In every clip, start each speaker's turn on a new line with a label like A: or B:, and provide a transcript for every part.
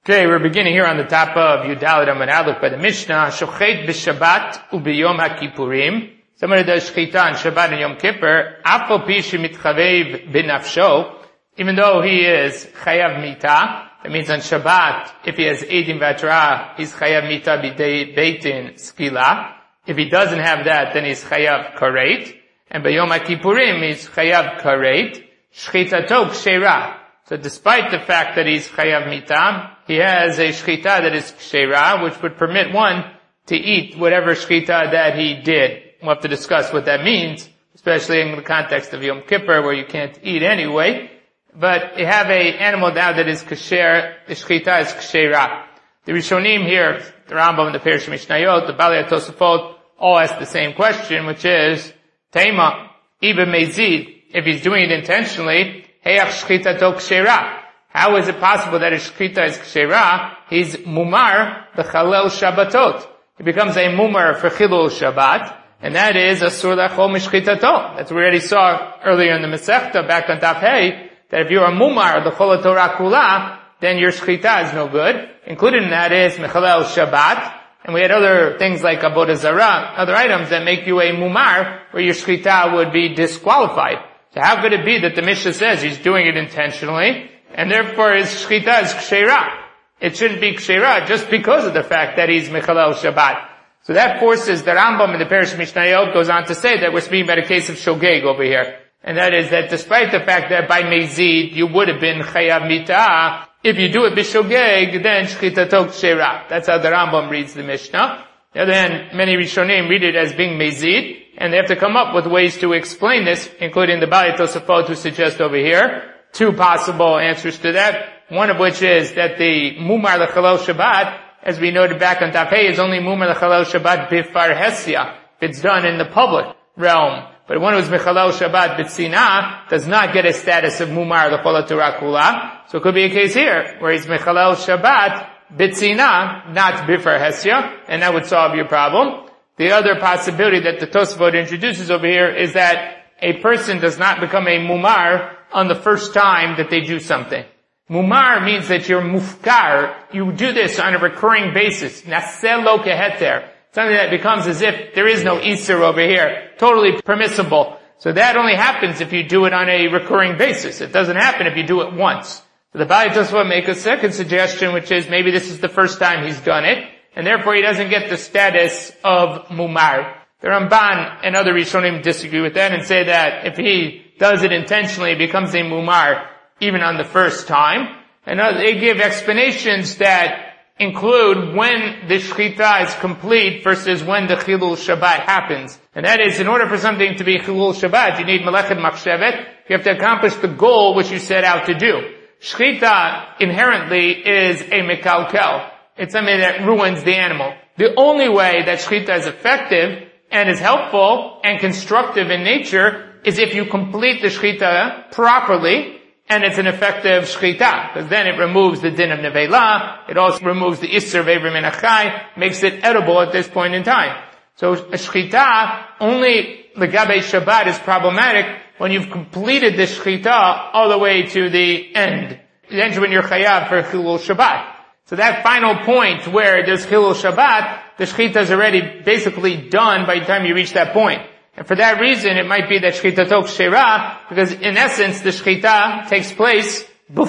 A: Okay, we're beginning here on the top of Yudalit Amud Aleph by the Mishnah. Shochet b'Shabbat u'b'Yom HaKippurim. Somebody does shchita on Shabbat and Yom Kippur. Afal pi shemitchavev b'nafsho. Even though he is chayav mita, that means on Shabbat, if he has edim v'atra, he's chayav mita b'dei beitin skila. If he doesn't have that, then he's chayav karet. And by Yom HaKippurim, he's chayav karet. Shchitato k'sheira. So despite the fact that he's chayav mita, he has a shchita that is k'sheira, which would permit one to eat whatever shchita that he did. We'll have to discuss what that means, especially in the context of Yom Kippur, where you can't eat anyway. But you have a animal now that is kasher, the shchita is k'sheira. The Rishonim here, the Rambam, the Perush Mishnayot, the Balei Tosafot, all ask the same question, which is, Teima, Iba Mezid, if he's doing it intentionally, Heyach shchitato k'sheira. How is it possible that his shchita is k'sheira? He's mumar b'chalel Shabbatot. He becomes a mumar for chilul Shabbat, and that is asur lachol mishchitato. That's what we already saw earlier in the Masechta, back on Daf Hey, that if you're a mumar l'chol Torah kula, then your shchita is no good. Included in that is mechalel Shabbat, and we had other things like avodah zarah, other items that make you a mumar, where your shchita would be disqualified. So how could it be that the Mishnah says he's doing it intentionally, and therefore his shchita is k'sheira? It shouldn't be k'sheira just because of the fact that he's mechalel Shabbat. So that forces the Rambam in the Perush Mishnayot goes on to say that we're speaking about a case of shogeg over here. And that is that despite the fact that by mezid you would have been chayav mita, if you do it b'shogeg, then shchitato k'sheira. That's how the Rambam reads the Mishnah. On the other hand, many Rishonim read it as being mezid, and they have to come up with ways to explain this, including the Balei Tosafot who suggest over here two possible answers to that. One of which is that the mumar l'chalel Shabbat, as we noted back on Daf Hey, is only mumar l'chalel Shabbat b'farhesia, if it's done in the public realm. But one who's mechalel Shabbat b'tzina does not get a status of mumar l'chol Torah kula. So it could be a case here where he's mechalel Shabbat b'tzina, not b'farhesia, and that would solve your problem. The other possibility that the Tosafot introduces over here is that a person does not become a mumar on the first time that they do something. Mumar means that you're mufkar. You do this on a recurring basis. Naseh lo keheter. Something that becomes as if there is no Isser over here. Totally permissible. So that only happens if you do it on a recurring basis. It doesn't happen if you do it once. So the Balei Tosafot make a second suggestion, which is maybe this is the first time he's done it, and therefore he doesn't get the status of mumar. The Ramban and other Rishonim disagree with that and say that if he does it intentionally, it becomes a mumar even on the first time. And they give explanations that include when the shchita is complete versus when the chilul Shabbat happens. And that is, in order for something to be chilul Shabbat, you need melechet machshevet. You have to accomplish the goal which you set out to do. Shchita inherently is a mekalkel. It's something that ruins the animal. The only way that shchita is effective and is helpful and constructive in nature is if you complete the shchita properly, and it's an effective shchita, because then it removes the din of nevela, it also removes the isser of Eiver min Achai, makes it edible at this point in time. So a shchita, only legabe Shabbat is problematic when you've completed the shchita all the way to the end. The end when you're chayav for chilul Shabbat. So that final point where there's chilul Shabbat, the shchita is already basically done by the time you reach that point. And for that reason, it might be that shchitato k'sheira, because in essence, the shchita takes place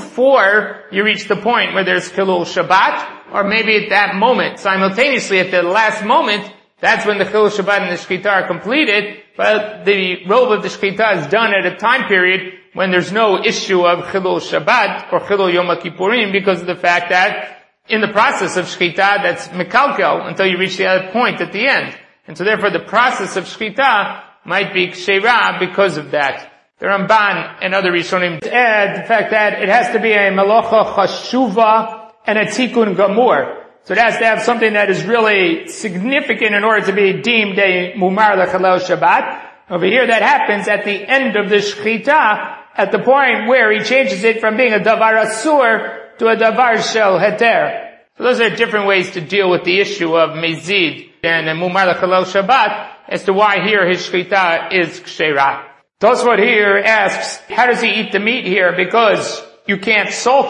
A: before you reach the point where there's chilul Shabbat, or maybe at that moment, simultaneously at the last moment, that's when the chilul Shabbat and the shchita are completed, but the robe of the shchita is done at a time period when there's no issue of chilul Shabbat or chilul Yom HaKippurim, because of the fact that in the process of shchita, that's mekalkel until you reach the other point at the end. And so therefore the process of shchita might be k'sheira because of that. The Ramban and other Rishonim add the fact that it has to be a melacha chashuva and a tikkun gamur. So it has to have something that is really significant in order to be deemed a mumar l'chalel Shabbat. Over here that happens at the end of the shchita, at the point where he changes it from being a davar asur to a davar shel heter. So those are different ways to deal with the issue of mezid and mumar l'chalel Shabbat as to why here his shchita is k'sheira. Tosfot here asks, how does he eat the meat here? Because you can't salt it.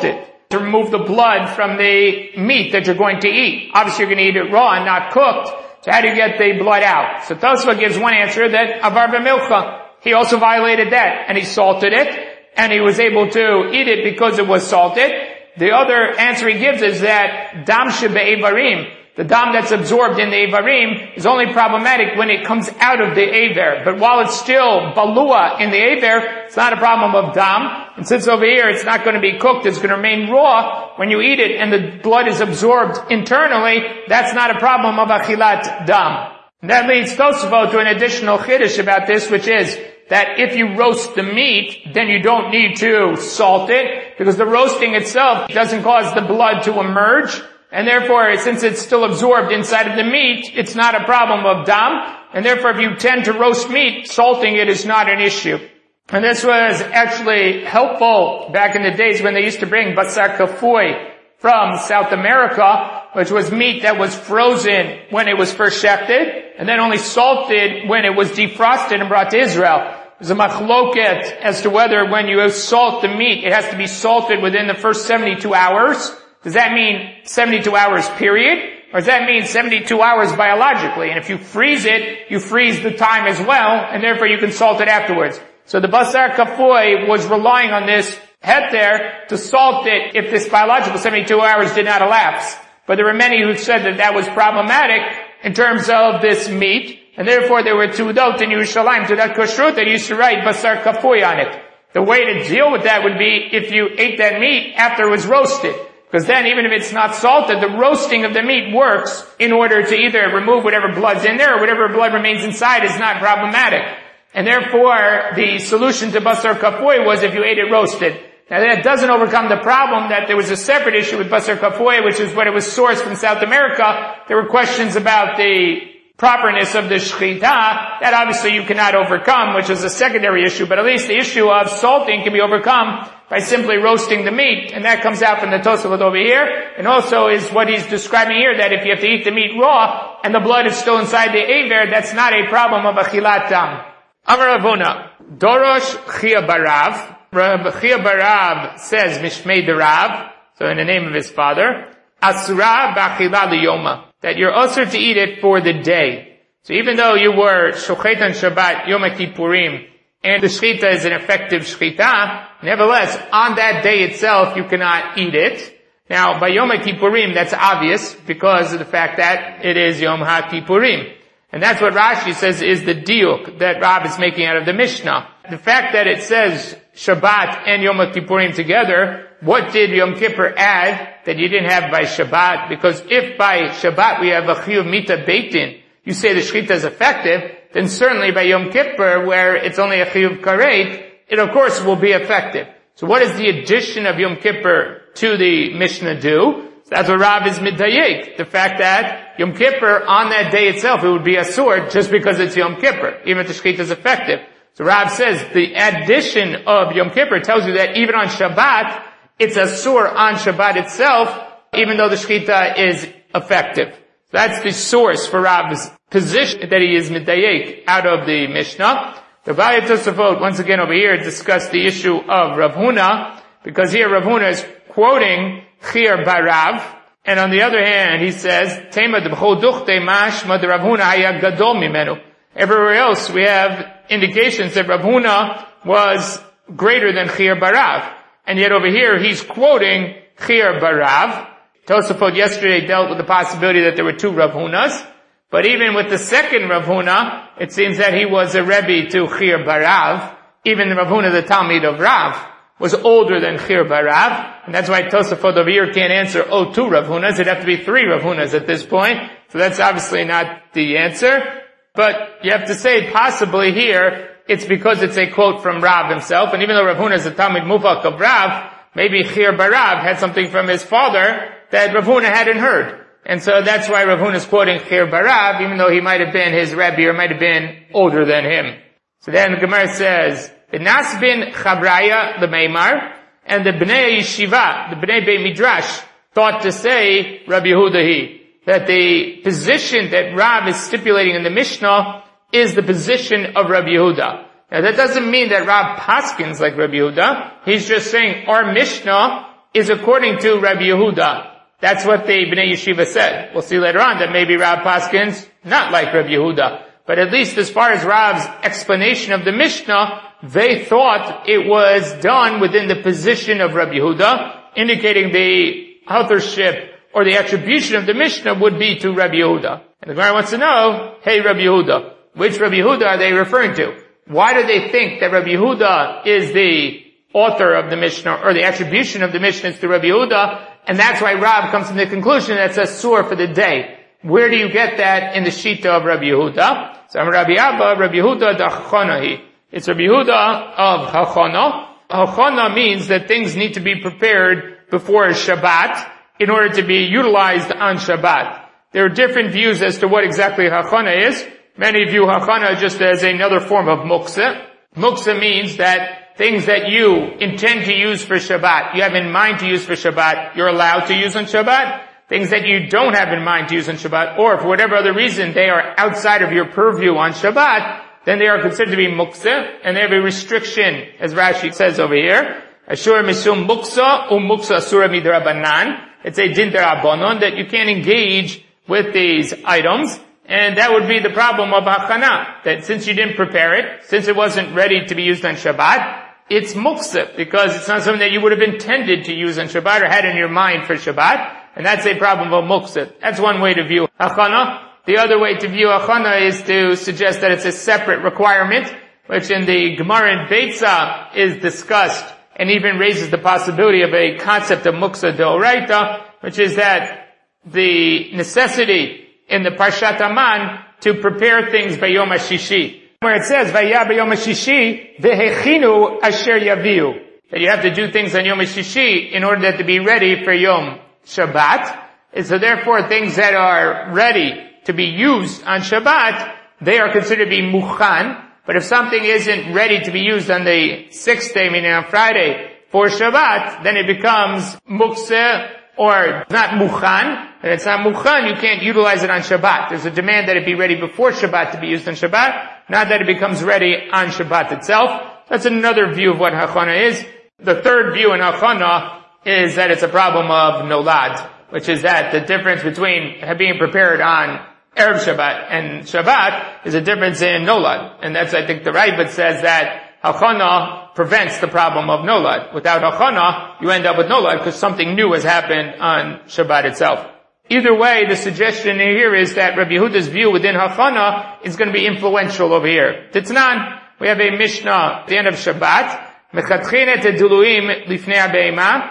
A: to remove the blood from the meat that you're going to eat. Obviously you're going to eat it raw and not cooked. So how do you get the blood out? So Tosfot gives one answer, that avar b'milcha. He also violated that, and he salted it, and he was able to eat it because it was salted. The other answer he gives is that dam shebe'evarim, the dam that's absorbed in the evarim, is only problematic when it comes out of the aver. But while it's still balua in the aver, it's not a problem of dam. And since over here it's not going to be cooked, it's going to remain raw, when you eat it and the blood is absorbed internally, that's not a problem of achilat dam. And that leads Tosfot to an additional chiddush about this, which is that if you roast the meat, then you don't need to salt it, because the roasting itself doesn't cause the blood to emerge. And therefore, since it's still absorbed inside of the meat, it's not a problem of dam. And therefore, if you tend to roast meat, salting it is not an issue. And this was actually helpful back in the days when they used to bring basar kafui from South America, which was meat that was frozen when it was first shechted, and then only salted when it was defrosted and brought to Israel. There's a machloket as to whether when you salt the meat, it has to be salted within the first 72 hours. Does that mean 72 hours period? Or does that mean 72 hours biologically? And if you freeze it, you freeze the time as well, and therefore you can salt it afterwards. So the basar kafui was relying on this head there to salt it if this biological 72 hours did not elapse. But there were many who said that that was problematic in terms of this meat, and therefore there were Tudot in Yerushalayim, Tudat Kashrut, that used to write basar kafui on it. The way to deal with that would be if you ate that meat after it was roasted. Because then, even if it's not salted, the roasting of the meat works in order to either remove whatever blood's in there or whatever blood remains inside is not problematic. And therefore, the solution to basar kafui was if you ate it roasted. Now that doesn't overcome the problem that there was a separate issue with basar kafui, which is when it was sourced from South America. There were questions about the properness of the shechita. That obviously you cannot overcome, which is a secondary issue, but at least the issue of salting can be overcome by simply roasting the meat, and that comes out from the Tosafot over here, and also is what he's describing here, that if you have to eat the meat raw, and the blood is still inside the aver, that's not a problem of achilat dam. Amar Rav Huna, Dorosh Chia Barav. Rav Chia Barav says, Mishmei de Rav, so in the name of his father, Asura b'achila liyoma, that you're also to eat it for the day. So even though you were Shochet on Shabbat, Yom Kippurim, and the shechita is an effective shechita, nevertheless, on that day itself, you cannot eat it. Now, by Yom Kippurim, that's obvious, because of the fact that it is Yom HaKippurim. And that's what Rashi says is the diuk that Rav is making out of the Mishnah. The fact that it says Shabbat and Yom Kippurim together, what did Yom Kippur add that you didn't have by Shabbat? Because if by Shabbat we have a chiyuv mita beitin, you say the shechita is effective, then certainly by Yom Kippur, where it's only a chiyuv karet, it of course will be effective. So what does the addition of Yom Kippur to the Mishnah do? So that's what Rav is midayek. The fact that Yom Kippur, on that day itself, it would be asur just because it's Yom Kippur, even if the shechita is effective. So Rav says the addition of Yom Kippur tells you that even on Shabbat, it's asur on Shabbat itself, even though the shechita is effective. So that's the source for Rav's position that he is midayek out of the Mishnah. The Baalei Tosafot, once again over here, discussed the issue of Rav Huna, because here Rav Huna is quoting Chir Barav, and on the other hand, he says, Tema d'b'chol duchte mashma de Rav Huna haya gadol mimenu. Everywhere else, we have indications that Rav Huna was greater than Chir Barav. And yet over here, he's quoting Chir Barav. Tosafot yesterday dealt with the possibility that there were two Rav Hunas. But even with the second Rav Huna, it seems that he was a Rebbe to Chir Barav. Even Rav Huna, the Talmid of Rav, was older than Chir Barav. And that's why Tosafot over here can't answer, two Rav Hunas. It'd have to be three Rav Hunas at this point. So that's obviously not the answer. But you have to say possibly here, it's because it's a quote from Rav himself. And even though Rav Huna is a Talmid Mufak of Rav, maybe Chir Barav had something from his father that Rav Huna hadn't heard. And so that's why Rav Huna is quoting Chir Barav, even though he might have been his Rebbe or might have been older than him. So then the Gemara says, Nas bin Chabraya the Meimar, and the Bnei Yeshiva, the Bnei Beit Midrash, thought to say Rabbi Yehuda, that the position that Rav is stipulating in the Mishnah is the position of Rabbi Yehuda. Now that doesn't mean that Rav paskins like Rabbi Yehuda. He's just saying our Mishnah is according to Rabbi Yehuda. That's what the Bnei Yeshiva said. We'll see later on that maybe Rav Paskin's not like Rabbi Yehuda. But at least as far as Rav's explanation of the Mishnah, they thought it was done within the position of Rabbi Yehuda, indicating the authorship or the attribution of the Mishnah would be to Rabbi Yehuda. And the Gemara wants to know, hey Rabbi Yehuda, which Rabbi Yehuda are they referring to? Why do they think that Rabbi Yehuda is the author of the Mishnah, or the attribution of the Mishnah is to Rabbi Yehuda? And that's why Rav comes to the conclusion that it's a sur for the day. Where do you get that in the Shita of Rabbi Yehuda? So Rabbi Abba, Rabbi Yehuda da Chachonahi. It's Rabbi Yehuda of Hachana. Hachana means that things need to be prepared before Shabbat in order to be utilized on Shabbat. There are different views as to what exactly Hachana is. Many view Hachana just as another form of Muksa. Muksa means that things that you intend to use for Shabbat, you have in mind to use for Shabbat, you're allowed to use on Shabbat. Things that you don't have in mind to use on Shabbat, or for whatever other reason they are outside of your purview on Shabbat, then they are considered to be muksa, and they have a restriction, as Rashi says over here. Ashur misum muksa, muksa asura midrabanan. It's a din derabanan that you can't engage with these items, and that would be the problem of hachana, that since you didn't prepare it, since it wasn't ready to be used on Shabbat, it's muksa, because it's not something that you would have intended to use on Shabbat or had in your mind for Shabbat. And that's a problem of muksa. That's one way to view hachana. The other way to view hachana is to suggest that it's a separate requirement, which in the Gemara in Beitza is discussed and even raises the possibility of a concept of muksa deoraita, which is that the necessity in the Parshat Aman to prepare things by Yom HaShishi, where it says, Vayya b'Yom HaShishi v'hechinu asher yaviu, that you have to do things on Yom HaShishi in order to be ready for Yom Shabbat. And so therefore things that are ready to be used on Shabbat, they are considered to be mukhan. But if something isn't ready to be used on the sixth day, meaning on Friday, for Shabbat, then it becomes mukse, or not mukhan. And it's not mukhan, you can't utilize it on Shabbat. There's a demand that it be ready before Shabbat to be used on Shabbat, not that it becomes ready on Shabbat itself. That's another view of what hachana is. The third view in hachana is that it's a problem of nolad, which is that the difference between being prepared on Erev Shabbat and Shabbat is a difference in nolad. And that's, I think, the Raibad says that hachana prevents the problem of nolad. Without hachana, you end up with nolad because something new has happened on Shabbat itself. Either way, the suggestion here is that Rabbi Yehuda's view within hachana is going to be influential over here. Titnan, we have a Mishnah at the end of Shabbat, Mechatchinet eduluim lifnei ha'beima,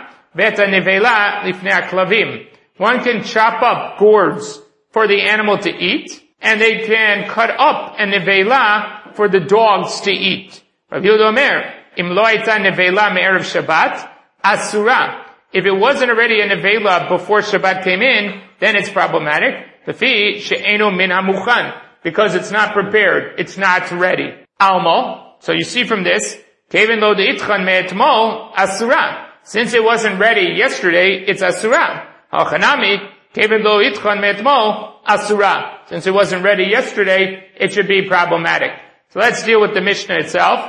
A: one can chop up gourds for the animal to eat, and they can cut up a nevela for the dogs to eat. Rabbi Yehuda Omer, im lo hayta nevela me'erev Shabbat, asura. If it wasn't already a nevela before Shabbat came in, then it's problematic. Lefi she'eno min hamuchan, because it's not prepared, it's not ready. Almo. So you see from this, keven lo deitchan me'etmol asura. Since it wasn't ready yesterday, it's asura. Hachanami, keven lo itchan me'etmol, asura. Since it wasn't ready yesterday, it should be problematic. So let's deal with the Mishnah itself.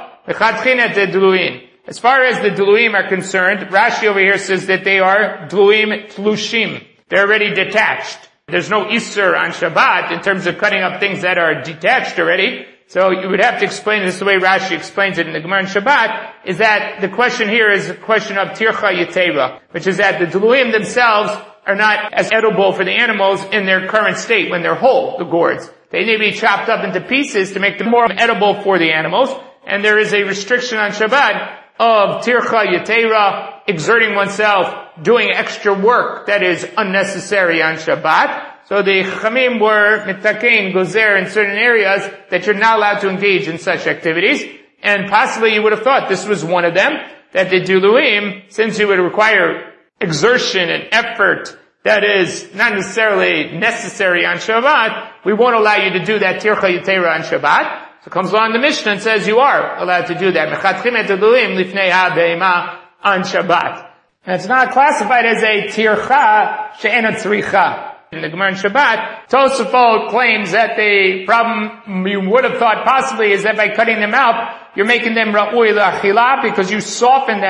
A: As far as the dluim are concerned, Rashi over here says that they are dluim tlushim. They're already detached. There's no Isser on Shabbat in terms of cutting up things that are detached already. So you would have to explain this the way Rashi explains it in the Gemara in Shabbat, is that the question here is a question of tircha yetera, which is that the dluim themselves are not as edible for the animals in their current state when they're whole, the gourds. They need to be chopped up into pieces to make them more edible for the animals, and there is a restriction on Shabbat of tircha yetera, exerting oneself, doing extra work that is unnecessary on Shabbat. So the Chamim were mitakein, gozer in certain areas that you're not allowed to engage in such activities. And possibly you would have thought this was one of them, that the duluim, since you would require exertion and effort that is not necessarily necessary on Shabbat, we won't allow you to do that tircha yetera on Shabbat. So it comes along the Mishnah and says you are allowed to do that. Mechatchim et duluim lifnei ha'beima on Shabbat. And it's not classified as a tircha she'ena tzricha. In the Gemara in Shabbat, Tosafot claims that the problem you would have thought possibly is that by cutting them out, you're making them ra'ui l'achila because you soften them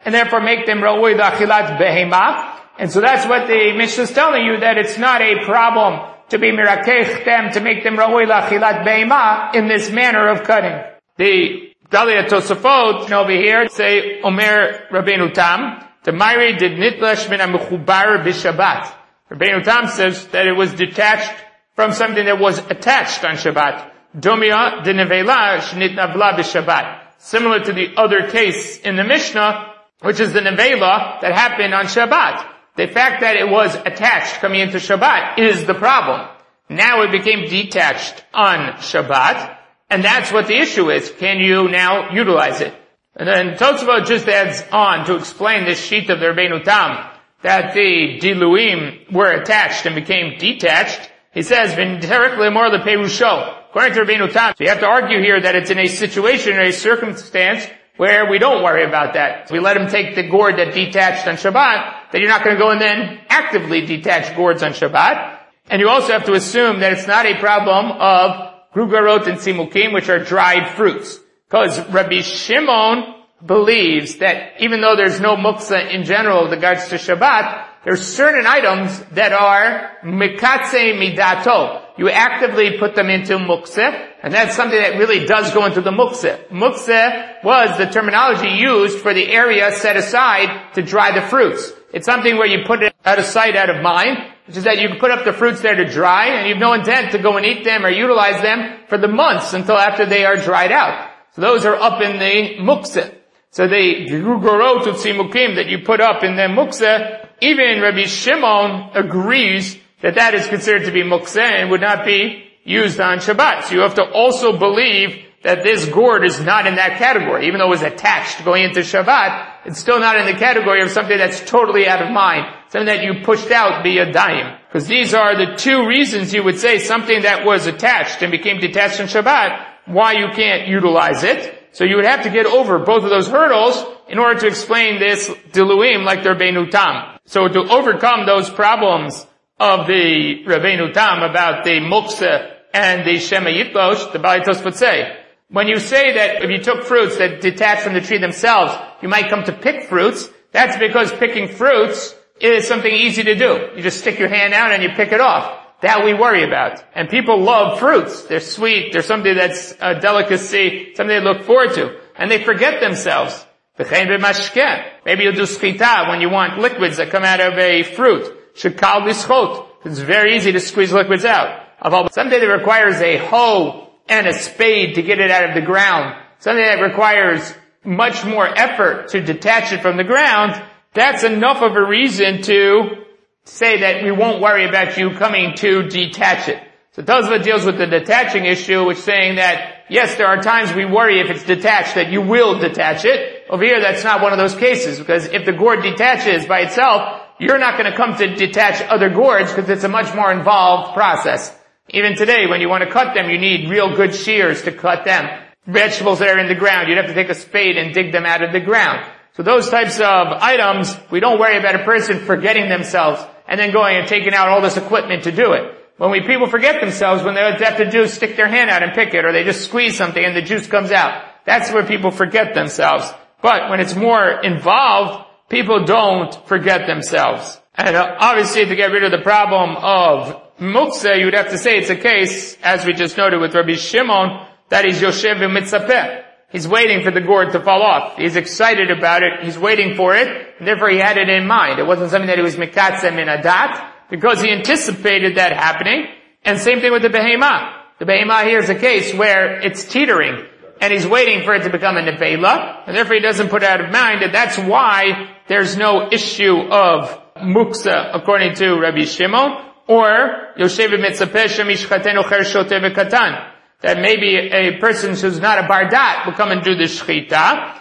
A: and therefore make them ra'oi l'achilat behema. And so that's what the Mishnah is telling you, that it's not a problem to be mirakech them, to make them ra'oi l'achilat behema in this manner of cutting. The Dalia Tosafot over here say, Omer Rabbeinu Tam, the Mayri did nitlash min ha-mechubar b'Shabbat. Rabbeinu Tam says that it was detached from something that was attached on Shabbat. Domia de nevela shnitnavla b'Shabbat. Similar to the other case in the Mishnah, which is the nevela that happened on Shabbat. The fact that it was attached coming into Shabbat is the problem. Now it became detached on Shabbat, and that's what the issue is. Can you now utilize it? And then Tosafot just adds on to explain this sheet of the Rabbeinu Tam, that the diluim were attached and became detached. He says, "V'nterek lemor leperusho." According to Rabbeinu Tam, so you have to argue here that it's in a situation or a circumstance where we don't worry about that. So we let him take the gourd that detached on Shabbat, that you're not going to go and then actively detach gourds on Shabbat. And you also have to assume that it's not a problem of grugarot and simukim, which are dried fruits. Because Rabbi Shimon believes that even though there's no muksa in general with regards to Shabbat, there's certain items that are mikatze midato. You actively put them into mukse, and that's something that really does go into the mukse. Mukse was the terminology used for the area set aside to dry the fruits. It's something where you put it out of sight, out of mind, which is that you put up the fruits there to dry, and you have no intent to go and eat them or utilize them for the months until after they are dried out. So those are up in the mukse. So the grugorot utzimukim that you put up in the mukse, even Rabbi Shimon agrees that is considered to be mukse and would not be used on Shabbat. So you have to also believe that this gourd is not in that category. Even though it was attached going into Shabbat, it's still not in the category of something that's totally out of mind, something that you pushed out via daim. Because these are the two reasons you would say something that was attached and became detached on Shabbat, why you can't utilize it. So you would have to get over both of those hurdles in order to explain this diluim like the Rabbeinu Tam. So to overcome those problems of the Rabbeinu Tam about the muksa and the shema yitlosh, the Baalei Tosafot say, when you say that if you took fruits that detach from the tree themselves, you might come to pick fruits, that's because picking fruits is something easy to do. You just stick your hand out and you pick it off. That we worry about. And people love fruits. They're sweet. They're something that's a delicacy, something they look forward to. And they forget themselves. Maybe you'll do schita when you want liquids that come out of a fruit. Shekal lischot. It's very easy to squeeze liquids out. Something that requires a hoe and a spade to get it out of the ground. Something that requires much more effort to detach it from the ground. That's enough of a reason to say that we won't worry about you coming to detach it. So Tosafot deals with the detaching issue, which is saying that, yes, there are times we worry if it's detached that you will detach it. Over here, that's not one of those cases, because if the gourd detaches by itself, you're not going to come to detach other gourds because it's a much more involved process. Even today, when you want to cut them, you need real good shears to cut them. Vegetables that are in the ground, you'd have to take a spade and dig them out of the ground. So those types of items, we don't worry about a person forgetting themselves and then going and taking out all this equipment to do it. When people forget themselves, when they have to do stick their hand out and pick it, or they just squeeze something and the juice comes out. That's where people forget themselves. But when it's more involved, people don't forget themselves. And obviously to get rid of the problem of muksa, you would have to say it's a case, as we just noted with Rabbi Shimon, that he's Yoshev v'mitzapeh. He's waiting for the gourd to fall off. He's excited about it. He's waiting for it. And therefore he had it in mind. It wasn't something that he was mikatze min adat, because he anticipated that happening. And same thing with the behemah. The behemah here is a case where it's teetering. And he's waiting for it to become a nevela. And therefore he doesn't put it out of mind. And that's why there's no issue of muksa, according to Rabbi Shimon. Or, Yoshev v'mitzapeh shemishchatenu chershoteh v'katan. That maybe a person who's not a bardat will come and do the shchita,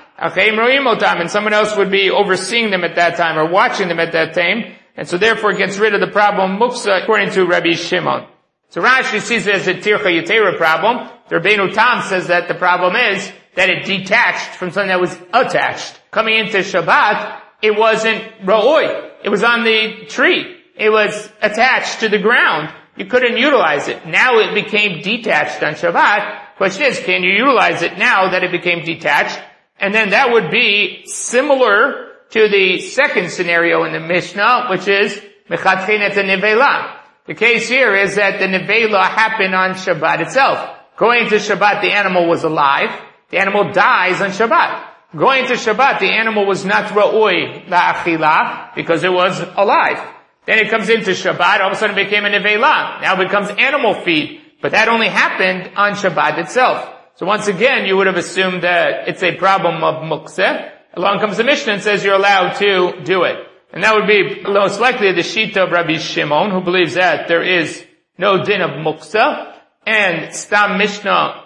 A: and someone else would be overseeing them at that time or watching them at that time, and so therefore it gets rid of the problem muksa according to Rabbi Shimon. So Rashi sees it as a tircha yetera problem. The Rabbeinu Tam says that the problem is that it detached from something that was attached. Coming into Shabbat, it wasn't ra'oi. It was on the tree. It was attached to the ground. You couldn't utilize it. Now it became detached on Shabbat. Question is, can you utilize it now that it became detached? And then that would be similar to the second scenario in the Mishnah, which is Mechatchinet Nevela. The case here is that the Nevela happened on Shabbat itself. Going to Shabbat, the animal was alive. The animal dies on Shabbat. Going to Shabbat, the animal was not Ra'oi La'achila because it was alive. Then it comes into Shabbat, all of a sudden it became a Nevela. Now it becomes animal feed. But that only happened on Shabbat itself. So once again, you would have assumed that it's a problem of Muktzeh. Along comes the Mishnah and says you're allowed to do it. And that would be most likely the Shita of Rabbi Shimon, who believes that there is no din of Muktzeh. And Stam Mishnah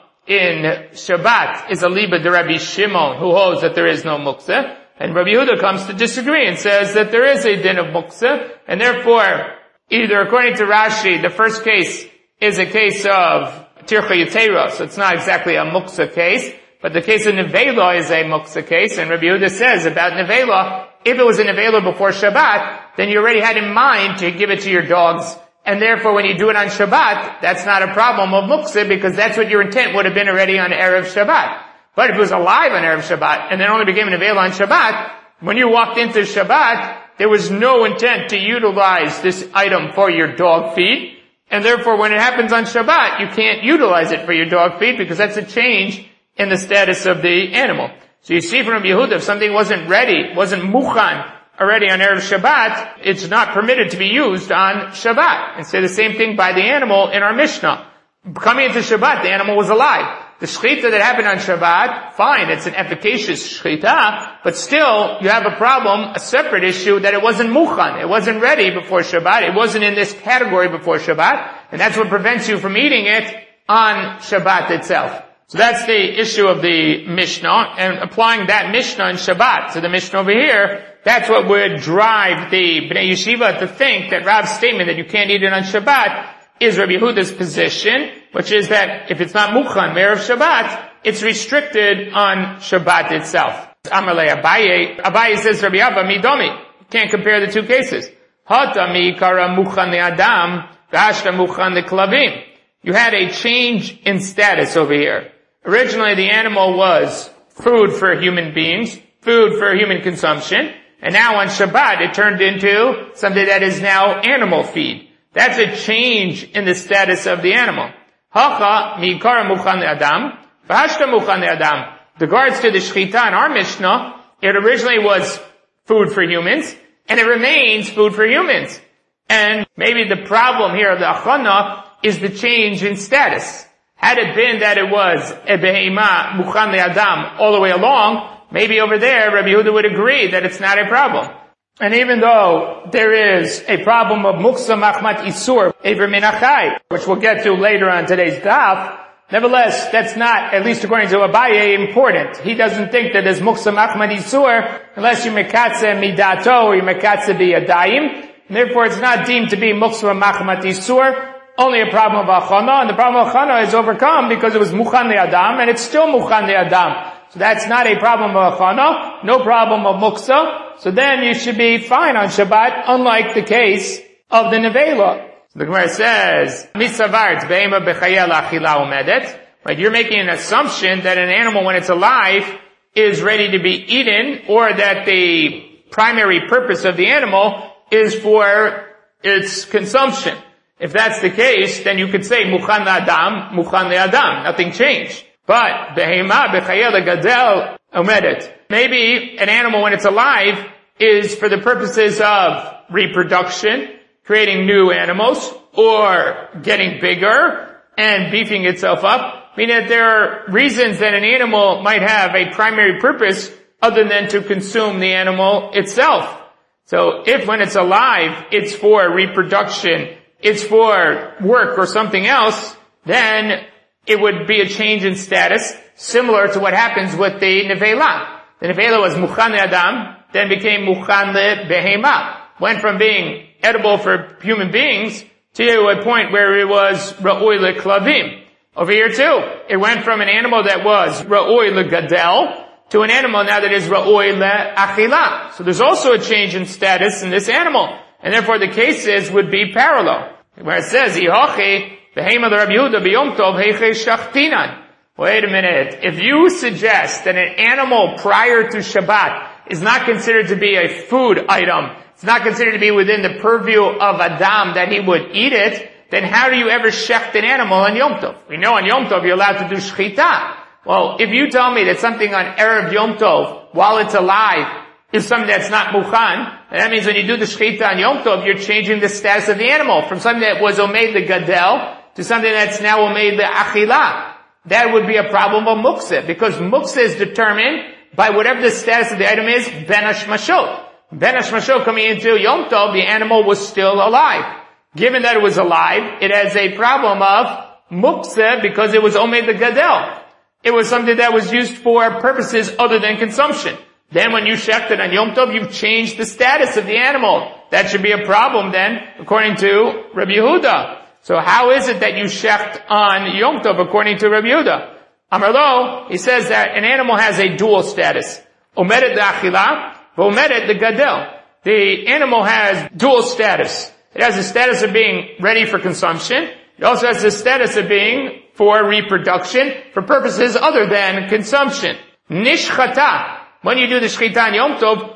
A: in Shabbat is a Liba de Rabbi Shimon, who holds that there is no Muktzeh. And Rabbi Yehuda comes to disagree and says that there is a din of Muktzeh. And therefore, either according to Rashi, the first case is a case of Tircha Yetera, so it's not exactly a Muktzeh case. But the case of Nevela is a Muktzeh case, and Rabbi Yehuda says about Nevela, if it was a Nevela before Shabbat, then you already had in mind to give it to your dogs, and therefore when you do it on Shabbat, that's not a problem of Muktzeh, because that's what your intent would have been already on Erev Shabbat. But if it was alive on Erev Shabbat, and then only became a Nevela on Shabbat, when you walked into Shabbat, there was no intent to utilize this item for your dog feed, and therefore when it happens on Shabbat, you can't utilize it for your dog feed, because that's a change in the status of the animal. So you see from Yehuda, if something wasn't ready, wasn't muchan already on Erev Shabbat, it's not permitted to be used on Shabbat. And say the same thing by the animal in our Mishnah. Coming into Shabbat, the animal was alive. The shechita that happened on Shabbat, fine, it's an efficacious shechita, but still, you have a problem, a separate issue, that it wasn't muchan. It wasn't ready before Shabbat. It wasn't in this category before Shabbat. And that's what prevents you from eating it on Shabbat itself. So that's the issue of the Mishnah, and applying that Mishnah in Shabbat to the Mishnah over here, that's what would drive the Bnei Yeshiva to think that Rav's statement that you can't eat it on Shabbat is Rabbi Yehuda's position, which is that if it's not Mukhan, Erev Shabbat, it's restricted on Shabbat itself. Amalei Abaye says, Rabbi Abba, midomi. You can't compare the two cases. Hata mi kara Mukhan le'adam, v'ashta Mukhan le'klavim. You had a change in status over here. Originally, the animal was food for human beings, food for human consumption, and now on Shabbat, it turned into something that is now animal feed. That's a change in the status of the animal. Hacha mi'ikara muchan le'adam, v'hashta muchan le'adam. With regards to the shechita in our Mishnah, it originally was food for humans, and it remains food for humans. And maybe the problem here of the achana is the change in status. Had it been that it was a behema muchan le'adam all the way along, maybe over there Rabbi Yehuda would agree that it's not a problem. And even though there is a problem of muksa machmat isur ever minachai, which we'll get to later on today's daf, nevertheless, that's not, at least according to Abaye, important. He doesn't think that there's muksa machmat isur unless you mekatze midato or you mekatze biyadayim. Therefore, it's not deemed to be muksa machmat isur. Only a problem of achana, and the problem of achana is overcome because it was muchan le'adam, and it's still muchan le'adam. So that's not a problem of achana, no problem of muksa. So then you should be fine on Shabbat, unlike the case of the nevela. So the Gemara says, "Misavar be'ema b'chayel achila umedet." Right, you're making an assumption that an animal, when it's alive, is ready to be eaten, or that the primary purpose of the animal is for its consumption. If that's the case, then you could say, Mukhan le'adam, Mukhan le'adam. Nothing changed. But, behema b'chayel gadel omedet. Maybe an animal, when it's alive, is for the purposes of reproduction, creating new animals, or getting bigger and beefing itself up. Meaning that there are reasons that an animal might have a primary purpose other than to consume the animal itself. So if when it's alive, it's for reproduction, it's for work or something else, then it would be a change in status, similar to what happens with the nevela. The nevela was muchan le'adam, then became muchan le'behema. Went from being edible for human beings to a point where it was ra'oi le'klavim. Over here too, it went from an animal that was ra'oi le'gadel to an animal now that is ra'oi le'achila. So there's also a change in status in this animal. And therefore the cases would be parallel. Where it says, Ihochi, behema Rabbi Yehuda b'yom tov heiche shachtinan. Wait a minute. If you suggest that an animal prior to Shabbat is not considered to be a food item, it's not considered to be within the purview of Adam that he would eat it, then how do you ever shecht an animal on Yom Tov? We know on Yom Tov you're allowed to do shechita. Well, if you tell me that something on Erev Yom Tov, while it's alive, is something that's not mukhan, and that means when you do the shechita on Yom Tov, you're changing the status of the animal from something that was omeid the gadel to something that's now omeid the achila. That would be a problem of muktzeh, because muktzeh is determined by whatever the status of the item is, ben hashmashot. Ben hashmashot coming into Yom Tov, the animal was still alive. Given that it was alive, it has a problem of muktzeh because it was omeid the gadel. It was something that was used for purposes other than consumption. Then when you shecht it on Yom Tov, you've changed the status of the animal. That should be a problem then, according to Rabbi Yehuda. So how is it that you shecht on Yom Tov according to Rabbi Yehuda? Amar lo, he says that an animal has a dual status. Omeret the achila, v'omeret the gadel. The animal has dual status. It has the status of being ready for consumption. It also has the status of being for reproduction, for purposes other than consumption. Nishchata. When you do the shechita on Yom Tov,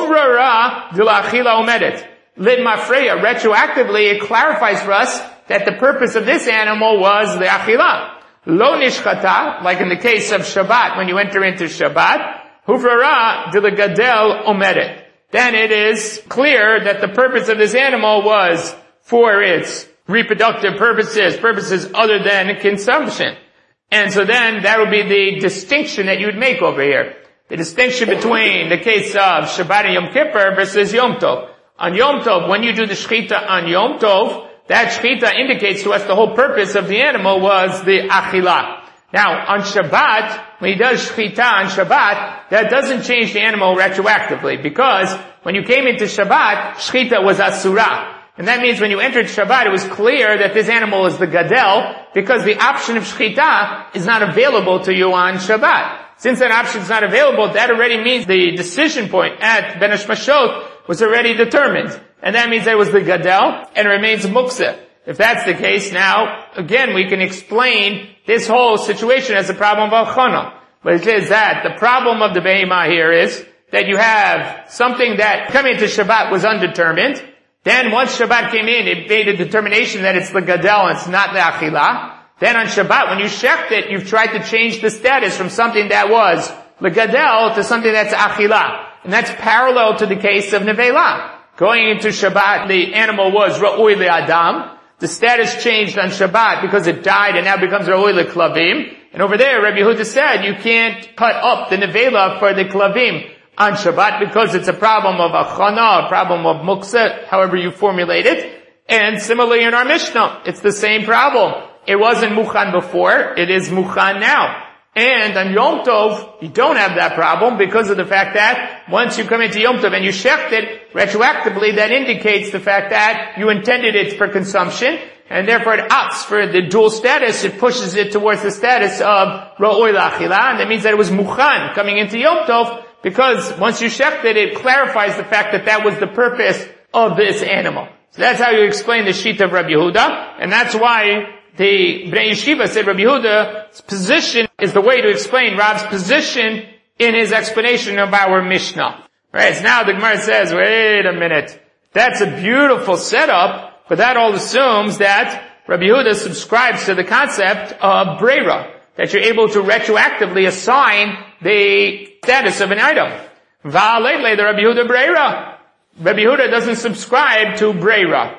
A: huvrara de la achila omeret. Lid mafreya. Retroactively, it clarifies for us that the purpose of this animal was the achila. Lo nishchata, like in the case of Shabbat, when you enter into Shabbat, huvrara de la gadel omeret. Then it is clear that the purpose of this animal was for its reproductive purposes other than consumption. And so then that would be the distinction that you would make over here. The distinction between the case of Shabbat and Yom Kippur versus Yom Tov. On Yom Tov, when you do the shechita on Yom Tov, that shechita indicates to us the whole purpose of the animal was the achilah. Now, on Shabbat, when he does shechita on Shabbat, that doesn't change the animal retroactively, because when you came into Shabbat, shechita was asura. And that means when you entered Shabbat, it was clear that this animal is the gadel, because the option of shechita is not available to you on Shabbat. Since that option is not available, that already means the decision point at Ben Hashmashot was already determined. And that means that it was the gadel, and it remains muktzeh. If that's the case, now, again, we can explain this whole situation as a problem of alchana. But it is that the problem of the behemah here is that you have something that coming into Shabbat was undetermined. Then once Shabbat came in, it made a determination that it's the gadel and it's not the achilah. Then on Shabbat, when you shecht it, you've tried to change the status from something that was the gadel to something that's achilah. And that's parallel to the case of nevela. Going into Shabbat, the animal was ra'ui le'adam. The status changed on Shabbat because it died and now becomes ra'ui le'klavim. And over there, Rabbi Yehuda said you can't cut up the nevela for the klavim on Shabbat because it's a problem of achana, a problem of muktzeh, however you formulate it. And similarly in our Mishnah, it's the same problem. It wasn't mukhan before, it is mukhan now. And on Yom Tov, you don't have that problem because of the fact that once you come into Yom Tov and you shecht it, retroactively that indicates the fact that you intended it for consumption, and therefore it opts for the dual status, it pushes it towards the status of ra'oi la'achila, and that means that it was mukhan coming into Yom Tov, because once you shecht it, it clarifies the fact that that was the purpose of this animal. So that's how you explain the sheet of Rabbi Yehuda, and that's why the Bnei Yeshiva said Rabbi Yehuda's position is the way to explain Rab's position in his explanation of our Mishnah. Right, so now the Gemara says, wait a minute, that's a beautiful setup, but that all assumes that Rabbi Yehuda subscribes to the concept of Breira, that you're able to retroactively assign the status of an item. Va'aletle the Rabbi Yehuda Breira. Rabbi Yehuda doesn't subscribe to Breira.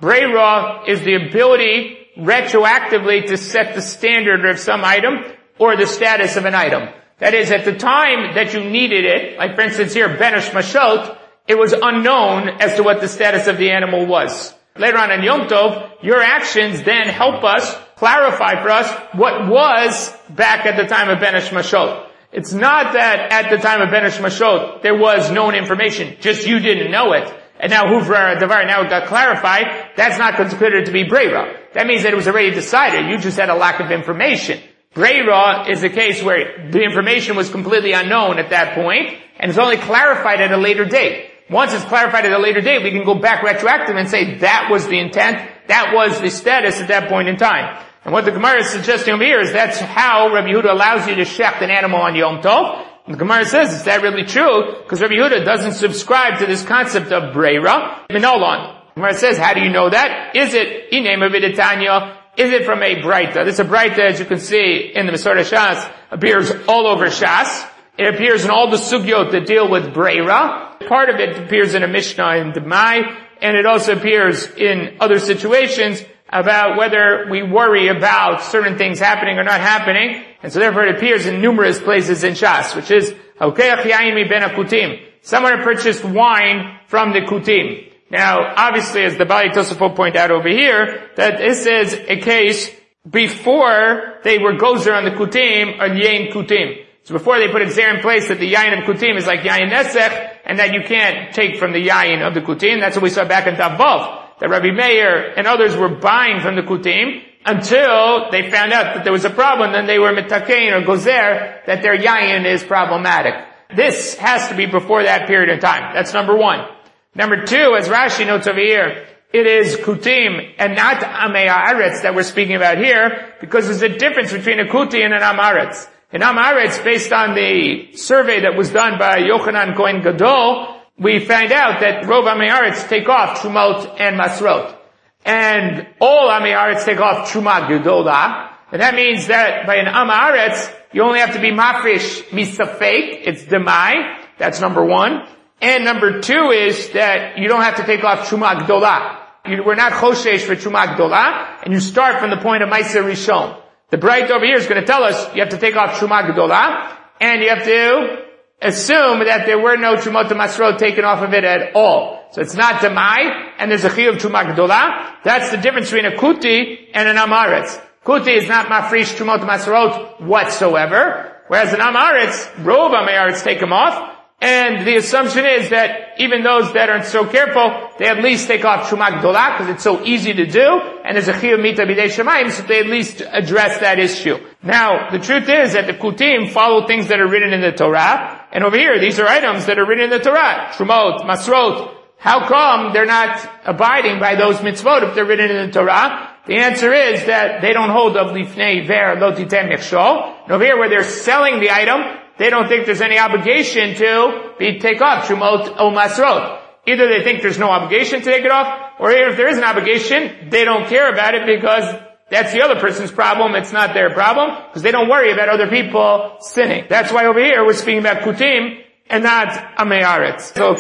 A: Breira is the ability retroactively to set the standard of some item or the status of an item. That is, at the time that you needed it, like for instance here, Ben Hashmashot, it was unknown as to what the status of the animal was. Later on in Yom Tov, your actions then help us clarify for us what was back at the time of Ben Hashmashot. It's not that at the time of Ben Hashmashot there was known information, just you didn't know it. And now Huvra Davar, now it got clarified, that's not considered to be Breira. That means that it was already decided, you just had a lack of information. Breira is a case where the information was completely unknown at that point, and it's only clarified at a later date. Once it's clarified at a later date, we can go back retroactive and say that was the intent, that was the status at that point in time. And what the Gemara is suggesting over here is that's how Rabbi Yehuda allows you to shecht an animal on Yom Tov. The Gemara says, is that really true? Because Rabbi Yehuda doesn't subscribe to this concept of breira minolon. The Gemara says, how do you know that? Is it inema b'detanya? Is it from a breita? This is a breita, as you can see in the Masorah Shas, appears all over Shas. It appears in all the sugyot that deal with breira. Part of it appears in a Mishnah in Demai, and it also appears in other situations about whether we worry about certain things happening or not happening. And so therefore it appears in numerous places in Shas, which is, someone purchased wine from the kutim. Now, obviously, as the Bali Tosafot point out over here, that this is a case before they were gozer on the kutim, or yain kutim. So before they put a gzer in place that the yain of kutim is like yain nesech, and that you can't take from the yain of the kutim. That's what we saw back in Tav Vav, that Rabbi Meir and others were buying from the kutim until they found out that there was a problem, then they were mitakein or gozer, that their yain is problematic. This has to be before that period of time. That's number one. Number two, as Rashi notes over here, it is kutim and not amei haaretz that we're speaking about here, because there's a difference between a kuti and an am haaretz. In am haaretz, based on the survey that was done by Yochanan Kohen Gadol, we find out that rov amei haaretz take off trumot and masrot. And all amei haaretz take off truma gedola. And that means that by an am haaretz, you only have to be mafresh misafek, it's demai. That's number one. And number two is that you don't have to take off Truma Gdolah. We're not Choshesh for Truma Gdolah, and you start from the point of Meiser Rishon. The Bright over here is going to tell us you have to take off Truma Gdolah, and you have to assume that there were no Trumot Masrot taken off of it at all. So it's not Demai, and there's a Chiyuv Truma Gdolah. That's the difference between a Kuti and an Am Haaretz. Kuti is not Mafresh Trumot Masrot whatsoever, whereas an Am Haaretz, rov amei haaretz take them off. And the assumption is that even those that aren't so careful, they at least take off Truma Gdolah, because it's so easy to do, and there's a Chiyuv Mita B'dei Shemayim, so they at least address that issue. Now, the truth is that the Kutim follow things that are written in the Torah, and over here, these are items that are written in the Torah. Trumot, Masrot. How come they're not abiding by those mitzvot if they're written in the Torah? The answer is that they don't hold of Lifnei Ver Lo Titem Mechshol. And over here, where they're selling the item, they don't think there's any obligation to take off Trumot or Masrot. Either they think there's no obligation to take it off, or if there is an obligation, they don't care about it because that's the other person's problem, it's not their problem, because they don't worry about other people sinning. That's why over here we're speaking about Kutim and not Amei Haaretz. So,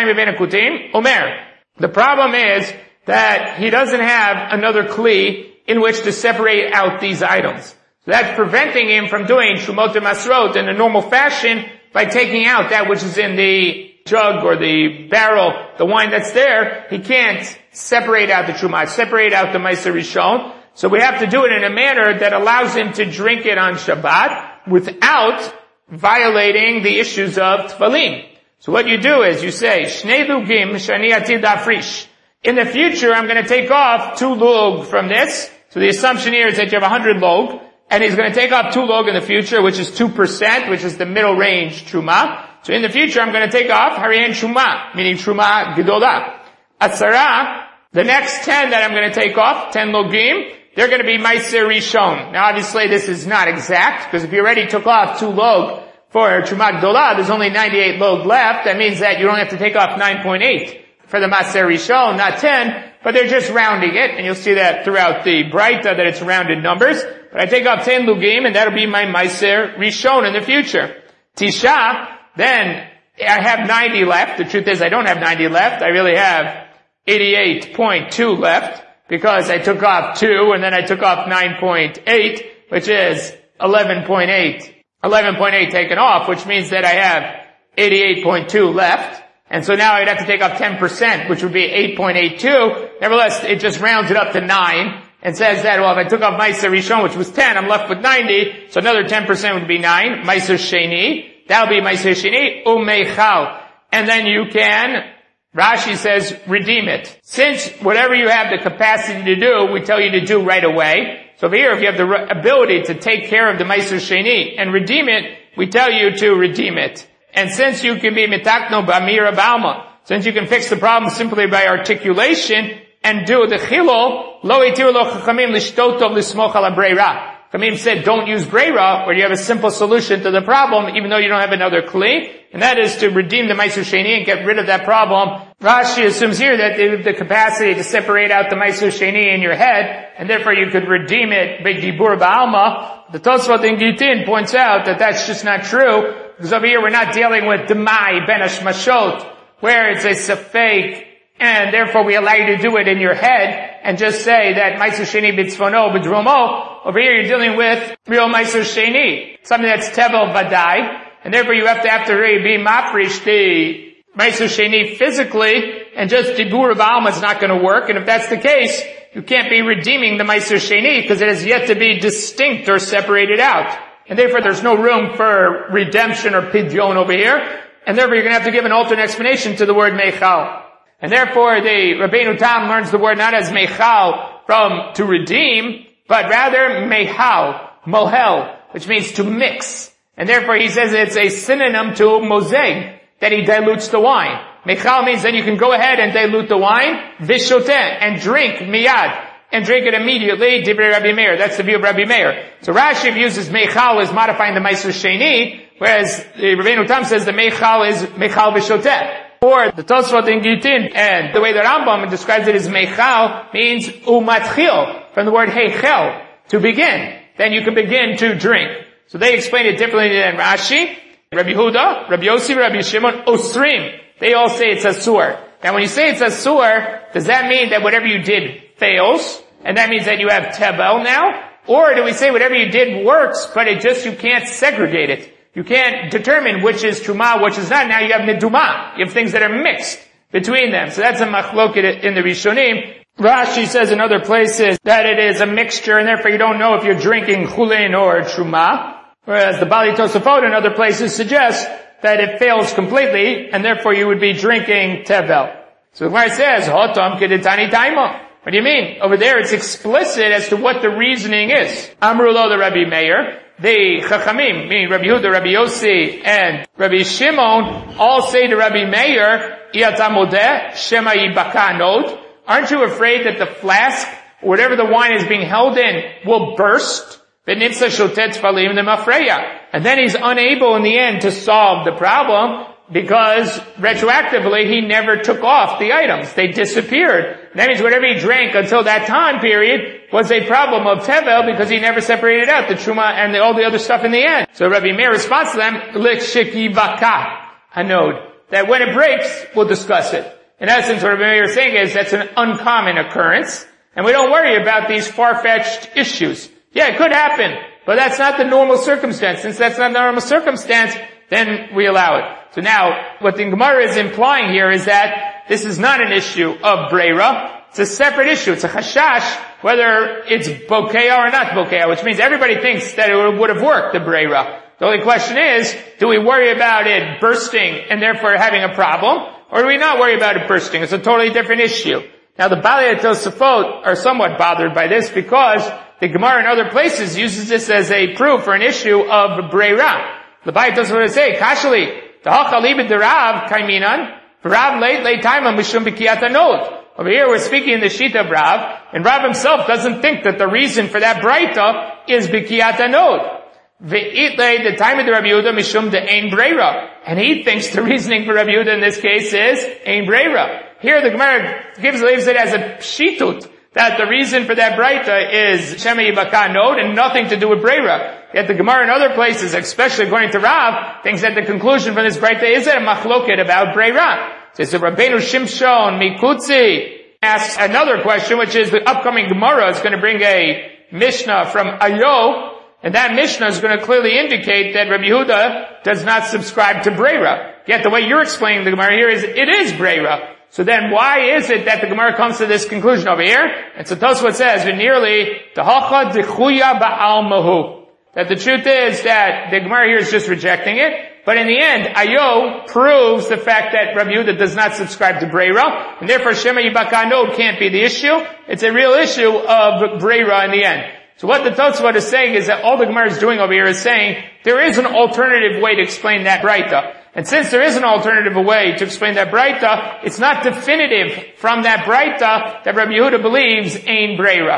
A: Kutim, Omer. The problem is that he doesn't have another Kli in which to separate out these items. So that's preventing him from doing Trumot Masrot in a normal fashion by taking out that which is in the jug or the barrel, the wine that's there. He can't separate out the Trumah, separate out the Meiser Rishon. So we have to do it in a manner that allows him to drink it on Shabbat without violating the issues of Tfalim. So what you do is you say, Shnei lugim shani atid afrish. In the future, I'm going to take off 2 lug from this. So the assumption here is that you have 100 lug. And he's going to take off 2 log in the future, which is 2%, which is the middle range Truma. So in the future, I'm going to take off Hariyan Truma, meaning Truma Gedolah. Atzara, the next 10 that I'm going to take off, 10 logim, they're going to be Meiser Rishon. Now obviously this is not exact, because if you already took off 2 log for Truma Gedolah, there's only 98 log left. That means that you don't have to take off 9.8 for the Meiser Rishon, not 10, but they're just rounding it, and you'll see that throughout the Breita that it's rounded numbers. But I take off 10 lugim, and that'll be my Meiser Rishon in the future. Tisha, then I have 90 left. The truth is I don't have 90 left. I really have 88.2 left, because I took off 2, and then I took off 9.8, which is 11.8. 11.8 taken off, which means that I have 88.2 left. And so now I'd have to take off 10%, which would be 8.82. Nevertheless, it just rounds it up to 9 and says that, well, if I took off Meiser Rishon, which was 10, I'm left with 90, so another 10% would be 9. Meiser Sheni, that'll be Meiser Sheni, Umeichal. And then you can, Rashi says, redeem it. Since whatever you have the capacity to do, we tell you to do right away. So over here, if you have the ability to take care of the Meiser Sheni and redeem it, we tell you to redeem it. And since you can be mitakno b'amira b'alma, since you can fix the problem simply by articulation and do the chilul, lo itir lo chachamim lishtotov lismoch ala breira. Chamim said don't use breira, where you have a simple solution to the problem, even though you don't have another kli, and that is to redeem the Meiser Sheni and get rid of that problem. Rashi assumes here that they have the capacity to separate out the Meiser Sheni in your head, and therefore you could redeem it by Dibur Ba'alma. The Tosfot in Gitin points out that that's just not true, because over here we're not dealing with Demai Ben Hashmashot, where it's a safek, and therefore we allow you to do it in your head, and just say that Meiser Sheni B'tzvono B'dromo. Over here you're dealing with real Meiser Sheni, something that's Tevel Vadai, and therefore you have to really be Mafrish the Meiser Sheni physically, and just Dibur Ba'alma is not going to work, and if that's the case, you can't be redeeming the Meiser Sheni, because it has yet to be distinct or separated out. And therefore there's no room for redemption or pidyon over here, and therefore you're going to have to give an alternate explanation to the word meichal. And therefore the Rabbeinu Tam learns the word not as meichal from to redeem, but rather mehal, mohel, which means to mix. And therefore he says it's a synonym to moseg, that he dilutes the wine. Mechal means that you can go ahead and dilute the wine, vishoteh, and drink miyad, and drink it immediately, divrei Rabbi Meir. That's the view of Rabbi Meir. So Rashi uses mechal as modifying the Meiser Sheni, whereas the Rabbeinu Tam says the mechal is mechal vishoteh. Or the Tosfot in Gitin, and the way the Rambam describes it as mechal means umatchil, from the word heichel, to begin. Then you can begin to drink. So they explain it differently than Rashi. Rabbi Huda, Rabbi Yossi, Rabbi Shimon, Osrim. They all say it's asur. Now when you say it's asur, does that mean that whatever you did fails? And that means that you have tevel now? Or do we say whatever you did works, but you can't segregate it? You can't determine which is truma, which is not. Now you have neduma. You have things that are mixed between them. So that's a machloket in the Rishonim. Rashi says in other places that it is a mixture, and therefore you don't know if you're drinking chulin or truma. Whereas the Bali Tosafot in other places suggests that it fails completely, and therefore you would be drinking tevel. So the Gemara says, Hotam kedetani taima. What do you mean? Over there it's explicit as to what the reasoning is. Amrulo the Rabbi Meir. The Chachamim, meaning Rabbi Huda, Rabbi Yossi, and Rabbi Shimon, all say to Rabbi Meir, Iatamodeh, Shema Yibaka Nod. Aren't you afraid that the flask, or whatever the wine is being held in, will burst? And then he's unable in the end to solve the problem, because retroactively he never took off the items. They disappeared. That means whatever he drank until that time period was a problem of tevel, because he never separated out the truma and all the other stuff in the end. So Rabbi Meir responds to them, Likshikivaka Hanod, that when it breaks, we'll discuss it. In essence, what Rabbi Meir is saying is that's an uncommon occurrence, and we don't worry about these far-fetched issues. Yeah, it could happen, but that's not the normal circumstance. Since that's not the normal circumstance, then we allow it. So now, what the Gemara is implying here is that this is not an issue of breira. It's a separate issue. It's a chashash, whether it's bokeya or not bokeya, which means everybody thinks that it would have worked, the breira. The only question is, do we worry about it bursting and therefore having a problem, or do we not worry about it bursting? It's a totally different issue. Now the Balei Tosafot are somewhat bothered by this, because the Gemara in other places uses this as a proof or an issue of breira. The Balei Tosafot say, Kashali, Tahachalibid the Rav, Kaiminan, Rav late time on Mishum B'kiyat Anod. Over here we're speaking in the Shita of Rav, and Rav himself doesn't think that the reason for that Braita is B'kiyat Anod. Ve'itlei, the time of the Rabbi Yehuda, Mishum de Ein Breira. And he thinks the reasoning for Rabbi Yehuda in this case is Ein Breira. Here the Gemara leaves it as a pshitut, that the reason for that Braita is Shema Yibaka Nod and nothing to do with Breira. Yet the Gemara in other places, especially according to Rav, thinks that the conclusion from this Braita is a machloket about Breira. So it's Rabbeinu Shimshon Mikutzi asks another question, which is the upcoming Gemara is going to bring a Mishnah from Ayo, and that Mishnah is going to clearly indicate that Rabbi Yehuda does not subscribe to Breira. Yet the way you're explaining the Gemara here is it is Breira. So then why is it that the Gemara comes to this conclusion over here? And so Tosfot says, nearly Tahacha Dechuya Ba'al Mahu. That the truth is that the Gemara here is just rejecting it. But in the end, Ayo proves the fact that Rabbi Yehuda does not subscribe to Breira, and therefore Shema Yibaka Nod can't be the issue. It's a real issue of Breira in the end. So what the Tosfot is saying is that all the Gemara is doing over here is saying there is an alternative way to explain that Braita. And since there is an alternative way to explain that Braita, it's not definitive from that Braita that Rabbi Yehuda believes Ein Breira.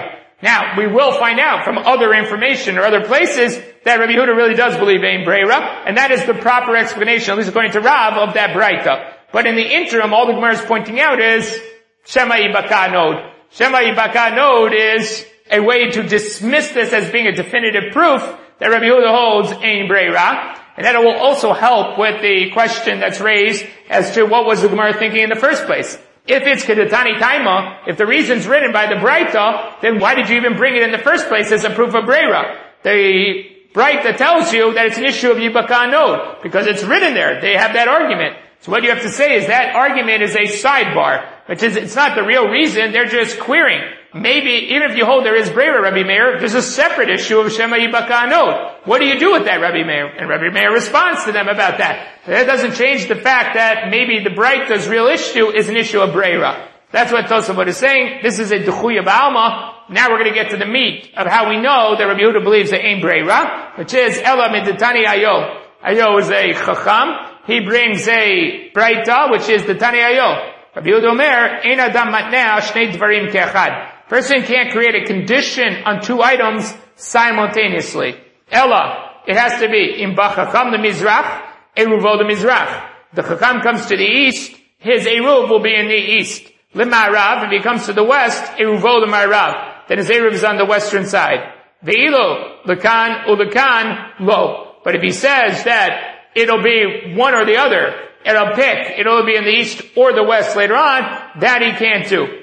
A: Now, we will find out from other information or other places that Rabbi Yehuda really does believe Ein Breira, and that is the proper explanation, at least according to Rav, of that Braita. But in the interim, all the Gemara is pointing out is Shema Yibaka Nod. Shema Yibaka Nod is a way to dismiss this as being a definitive proof that Rabbi Yehuda holds Ein Breira, and that will also help with the question that's raised as to what was the Gemara thinking in the first place. If it's Kedatani Taima, if the reason's written by the Braita, then why did you even bring it in the first place as a proof of Breira? The Braita tells you that it's an issue of Yibaka Nod, because it's written there. They have that argument. So what you have to say is that argument is a sidebar, which is, it's not the real reason, they're just querying. Maybe, even if you hold there is Breira, Rabbi Meir, there's a separate issue of Shema Yibaka Nod. What do you do with that, Rabbi Meir? And Rabbi Meir responds to them about that. That doesn't change the fact that maybe the Braita's real issue is an issue of Breira. That's what Tosafot is saying. This is a Dechuya Ba'alma. Now we're going to get to the meat of how we know that Rabbi Yehuda believes that Ein Breira, which is Ela Miditani Ayo. Ayo is a Chacham. He brings a Braita, which is the Tani Ayo. Rabbi Yehuda Omer, Ein Adam Matnea Shnei Dvarim Ke'achad. Person can't create a condition on two items simultaneously. Ella, it has to be in Bachacham the Mizrach, Eruvo the Mizrach. The Chacham comes to the east, his Eruv will be in the east. Limarav, if he comes to the west, Eruvo the Marav. Then his Eruv is on the western side. Ve'ilo, Lekan, Ulekan, Lo. But if he says that it'll be one or the other, it'll pick, it'll be in the east or the west later on, that he can't do.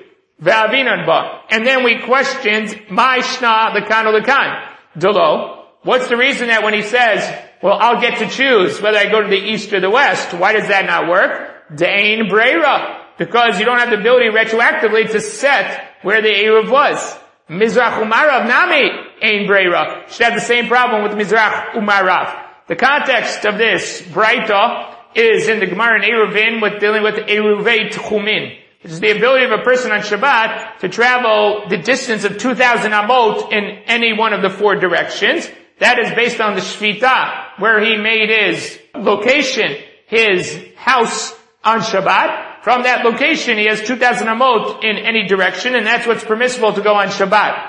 A: And then we questioned, Ma'ishna lekan or lekan. Dolo. What's the reason that when he says, well, I'll get to choose whether I go to the east or the west, why does that not work? De'ein breira. Because you don't have the ability retroactively to set where the Eruv was. Mizrach umarav nami ein breira. Should have the same problem with Mizrach umarav. The context of this Braita is in the Gemara in Eruvin with dealing with Eruvei Tchumin, which is the ability of a person on Shabbat to travel the distance of 2,000 amot in any one of the four directions. That is based on the Shvita, where he made his location, his house on Shabbat. From that location, he has 2,000 amot in any direction, and that's what's permissible to go on Shabbat.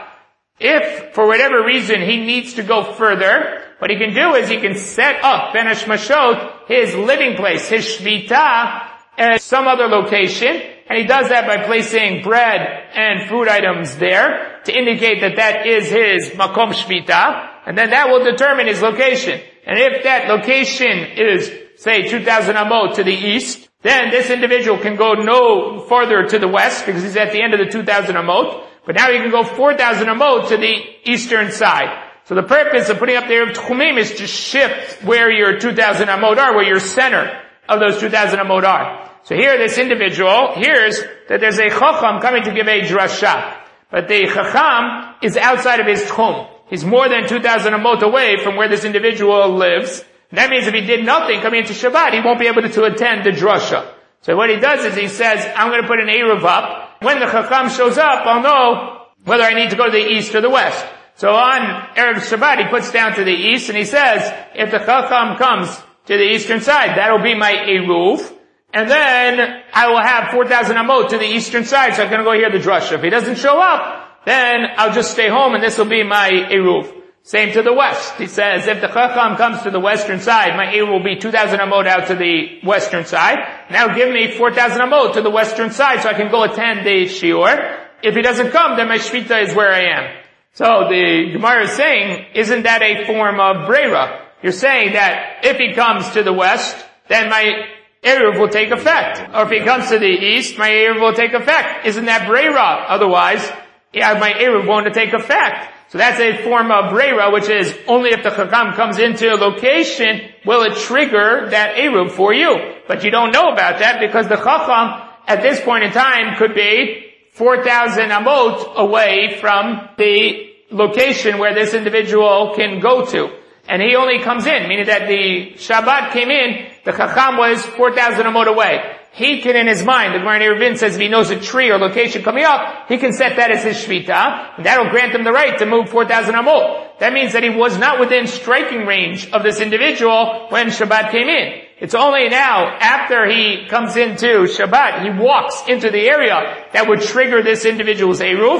A: If, for whatever reason, he needs to go further, what he can do is he can set up Ben Hashmashot, his living place, his Shvita, at some other location, and he does that by placing bread and food items there to indicate that that is his Makom Shvita, and then that will determine his location. And if that location is, say, 2,000 amot to the east, then this individual can go no farther to the west because he's at the end of the 2,000 amot, but now he can go 4,000 amot to the eastern side. So the purpose of putting up the Eruv Tchumim is to shift where your 2,000 amot are, where your center of those 2,000 amot are. So here this individual hears that there's a Chacham coming to give a drasha, but the Chacham is outside of his Tchum. He's more than 2,000 amot away from where this individual lives. And that means if he did nothing coming into Shabbat, he won't be able to attend the drasha. So what he does is he says, I'm going to put an Eruv up. When the Chacham shows up, I'll know whether I need to go to the east or the west. So on Erev Shabbat, he puts down to the east, and he says, if the Chacham comes to the eastern side, that'll be my Eruv. And then I will have 4,000 amot to the eastern side, so I'm going to go hear the drasha. If he doesn't show up, then I'll just stay home, and this will be my Eruv. Same to the west. He says, if the Chacham comes to the western side, my Eruv will be 2,000 amot out to the western side. Now give me 4,000 amot to the western side, so I can go attend the shiur. If he doesn't come, then my Shvita is where I am. So the Gemara is saying, isn't that a form of breira? You're saying that if he comes to the west, then my Eruv will take effect. Or if he comes to the east, my Eruv will take effect. Isn't that breira? Otherwise, my Eruv won't take effect. So that's a form of breira, which is only if the Chacham comes into a location will it trigger that Eruv for you. But you don't know about that because the Chacham at this point in time could be 4,000 amot away from the location where this individual can go to. And he only comes in, meaning that the Shabbat came in, the Chacham was 4,000 amot away. He can, in his mind, the Gemara in Eruvin says if he knows a tree or location coming up, he can set that as his Shvita, and that'll grant him the right to move 4,000 amot. That means that he was not within striking range of this individual when Shabbat came in. It's only now, after he comes into Shabbat, he walks into the area that would trigger this individual's Eruv.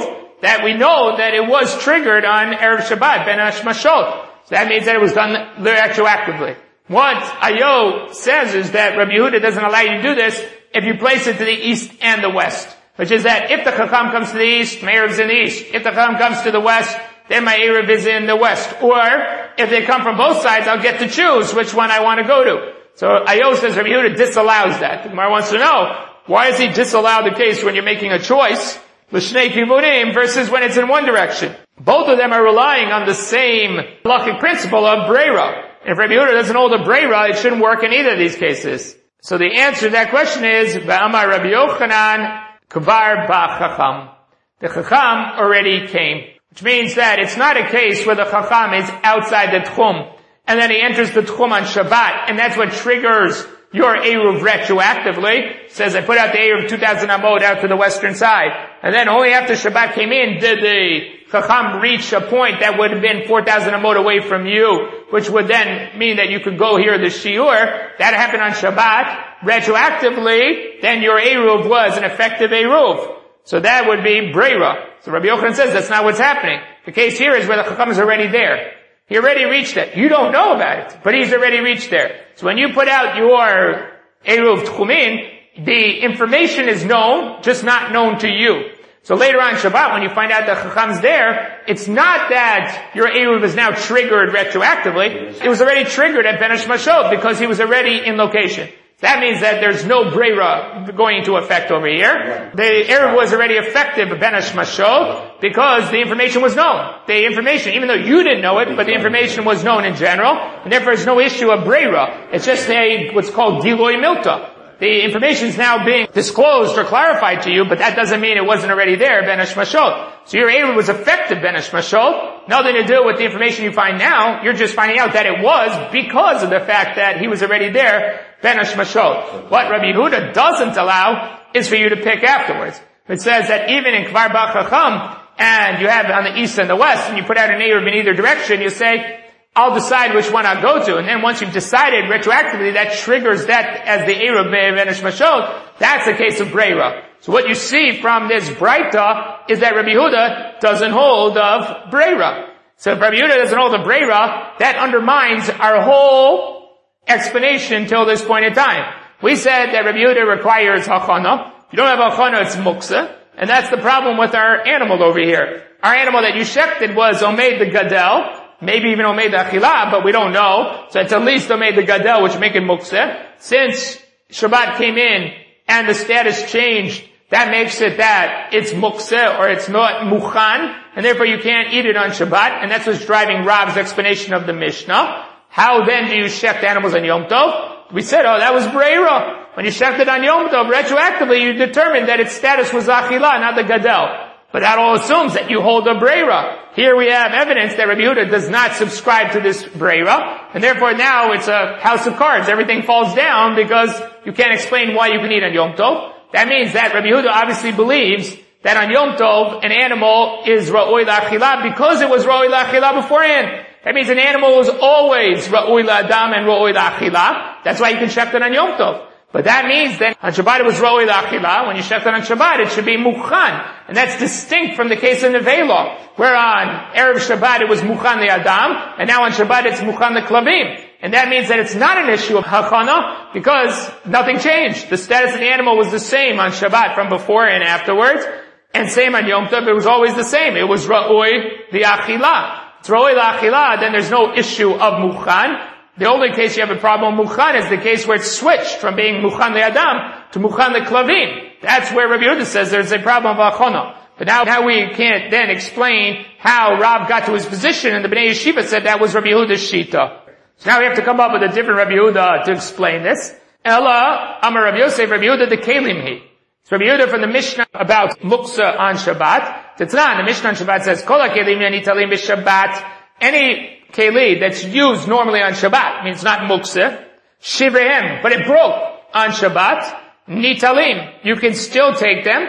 A: that we know that it was triggered on Erev Shabbat, Ben Hashmashot. So that means that it was done retroactively. What Ayo says is that Rabbi Yehuda doesn't allow you to do this if you place it to the east and the west. Which is that if the Chacham comes to the east, my Erev's in the east. If the Chacham comes to the west, then my Erev is in the west. Or, if they come from both sides, I'll get to choose which one I want to go to. So Ayo says Rabbi Yehuda disallows that. The Gemara wants to know, why does he disallow the case when you're making a choice, l'shnei kivunim, versus when it's in one direction? Both of them are relying on the same halachic principle of breira. If Rabbi Yehuda doesn't hold a breira, it shouldn't work in either of these cases. So the answer to that question is, V'amar Rabbi Yochanan, Kvar ba-chacham. The chacham already came. Which means that it's not a case where the chacham is outside the tchum, and then he enters the tchum on Shabbat, and that's what triggers your Eruv retroactively. It says, I put out the Eruv 2,000 Amot out to the western side, and then only after Shabbat came in did the chacham reach a point that would have been 4,000 Amot away from you, which would then mean that you could go hear the shiur. That happened on Shabbat. Retroactively, then your Eruv was an effective Eruv. So that would be breira. So Rabbi Yochanan says that's not what's happening. The case here is where the chacham is already there. He already reached it. You don't know about it, but he's already reached there. So when you put out your Eruv Tchumin, the information is known, just not known to you. So later on Shabbat, when you find out that chacham's there, it's not that your Eruv is now triggered retroactively. It was already triggered at Ben Hashmashot because he was already in location. That means that there's no breira going into effect over here. The Eruv was already effective at Ben Hashmashot because the information was known. The information, even though you didn't know it, but the information was known in general, and therefore there's no issue of breira. It's just what's called Giloi Milta. The information is now being disclosed or clarified to you, but that doesn't mean it wasn't already there, Ben Hashmashot. So your Eruv was effective, Ben Hashmashot. Nothing to do with the information you find now. You're just finding out that it was because of the fact that he was already there, Ben Hashmashot. What Rabbi Yehuda doesn't allow is for you to pick afterwards. It says that even in Kvar ba-chacham, and you have it on the east and the west, and you put out an Eruv in either direction, you say, I'll decide which one I'll go to. And then once you've decided retroactively, that triggers that as the Eruv Ben Hashmashot. That's a case of breira. So what you see from this Breita is that Rabbi Yehuda doesn't hold of breira. So if Rabbi Yehuda doesn't hold of breira, that undermines our whole explanation till this point in time. We said that Rabbi Yehuda requires hachana. If you don't have hachana, it's muksa. And that's the problem with our animal over here. Our animal that you shechted was Omeid the Gadel. Maybe even Omeid the Achilah, but we don't know. So it's at least Omeid the Gadel, which make it Muktzeh. Since Shabbat came in and the status changed, that makes it that it's Muktzeh or it's not Mukhan, and therefore you can't eat it on Shabbat, and that's what's driving Rav's explanation of the Mishnah. How then do you shecht animals on Yom Tov? We said, that was Breira. When you shechted on Yom Tov, retroactively you determined that its status was Achilah, not the Gadel. But that all assumes that you hold a breira. Here we have evidence that Rabbi Yehuda does not subscribe to this breira, and therefore now it's a house of cards. Everything falls down because you can't explain why you can eat on Yom Tov. That means that Rabbi Yehuda obviously believes that on Yom Tov an animal is ra'oi la'achilah because it was ra'oi la'achilah beforehand. That means an animal is always ra'oi la'adam and ra'oi la'achilah. That's why you can shecht it on Yom Tov. But that means that on Shabbat it was ra'oi la'achilah. When you shecht it on Shabbat, it should be mukhan. And that's distinct from the case in the Nevela, where on Erev Shabbat it was mukhan le'adam, and now on Shabbat it's mukhan le'klavim. And that means that it's not an issue of hachana, because nothing changed. The status of the animal was the same on Shabbat from before and afterwards, and same on Yom Tov, it was always the same. It was ra'oi le'achilah. It's ra'oi la'achilah, then there's no issue of mukhan. The only case you have a problem with mukhan is the case where it's switched from being mukhan le'adam to mukhan le'klavim. That's where Rabbi Yehuda says there's a problem of achona. But now we can't then explain how Rav got to his position, and the Bnei Yeshiva said that was Rabbi Yehuda's shita. So now we have to come up with a different Rabbi Yehuda to explain this. Ella, Amar Rabbi Yosef, Rabbi Yehuda the Kelimhi. It's Rabbi Yehuda from the Mishnah about muksa on Shabbat. Tetzran, the Mishnah on Shabbat says, Kol ha-kelim yanitalim b'Shabbat. Any keli that's used normally on Shabbat, means not muksa, shivrehem, but it broke on Shabbat, nitalim, you can still take them,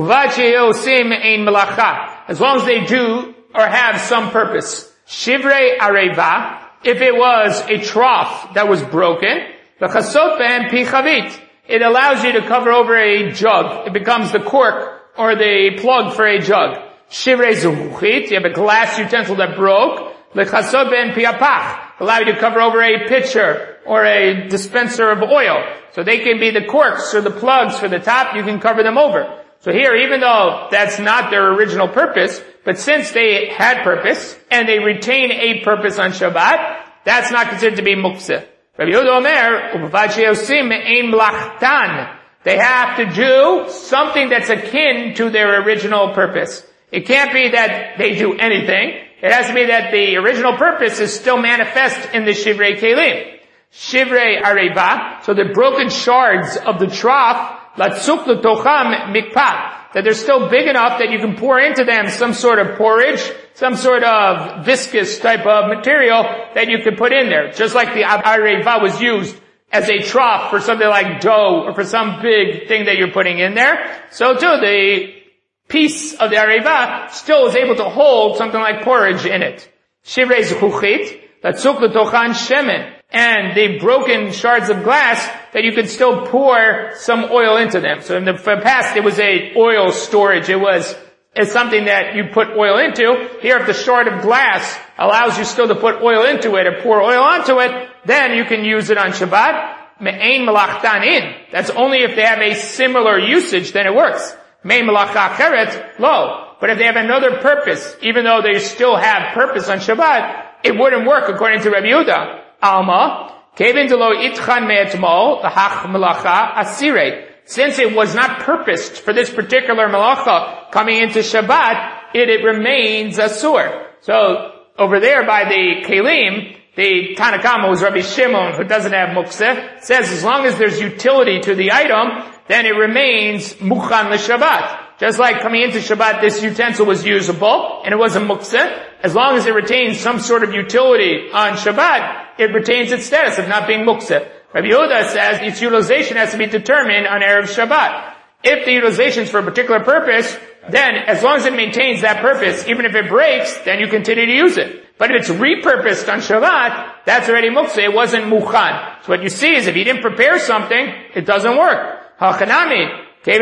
A: uvachi ein melacha, as long as they do or have some purpose. Shivrei areva, if it was a trough that was broken, v'chasot behem pichavit, it allows you to cover over a jug. It becomes the cork or the plug for a jug. Shivrei zuchuchit, you have a glass utensil that broke. Lechasod ben piapach, allow you to cover over a pitcher or a dispenser of oil. So they can be the corks or the plugs for the top, you can cover them over. So here, even though that's not their original purpose, but since they had purpose, and they retain a purpose on Shabbat, that's not considered to be muktzeh. Rabbi Yehuda Omer, u'bavad she'osim me'ein mlachtan. They have to do something that's akin to their original purpose. It can't be that they do anything. It has to be that the original purpose is still manifest in the Shivrei Kelim. Shivrei Areva, so the broken shards of the trough, Latzuk l'tocham mikpah, that they're still big enough that you can pour into them some sort of porridge, some sort of viscous type of material that you can put in there. Just like the Areva was used as a trough for something like dough or for some big thing that you're putting in there, so too the piece of the Areva still is able to hold something like porridge in it. Shivrei zuchuchit, latzuk l'tochan shemen, and the broken shards of glass that you could still pour some oil into them. So in the past it was a oil storage. It's something that you put oil into. Here if the shard of glass allows you still to put oil into it or pour oil onto it, then you can use it on Shabbat. Me'ein melachtan in. That's only if they have a similar usage, then it works. Me'ein melacha acheret, lo. But if they have another purpose, even though they still have purpose on Shabbat, it wouldn't work according to Rabbi Yehuda. Alma, kevin delo itchan me'etmol, hach melacha asirei. Since it was not purposed for this particular melacha coming into Shabbat, it remains asur. So, over there by the Kelim, the Tanna Kama was Rabbi Shimon, who doesn't have mukseh, says as long as there's utility to the item, then it remains mukhan l'Shabbat. Just like coming into Shabbat, this utensil was usable, and it was a mukseh. As long as it retains some sort of utility on Shabbat, it retains its status of not being mukseh. Rabbi Yehuda says its utilization has to be determined on Erev Shabbat. If the utilization is for a particular purpose, then as long as it maintains that purpose, even if it breaks, then you continue to use it. But if it's repurposed on Shabbat, that's already mukseh, it wasn't mukhan. So what you see is if you didn't prepare something, it doesn't work. Hachanami. So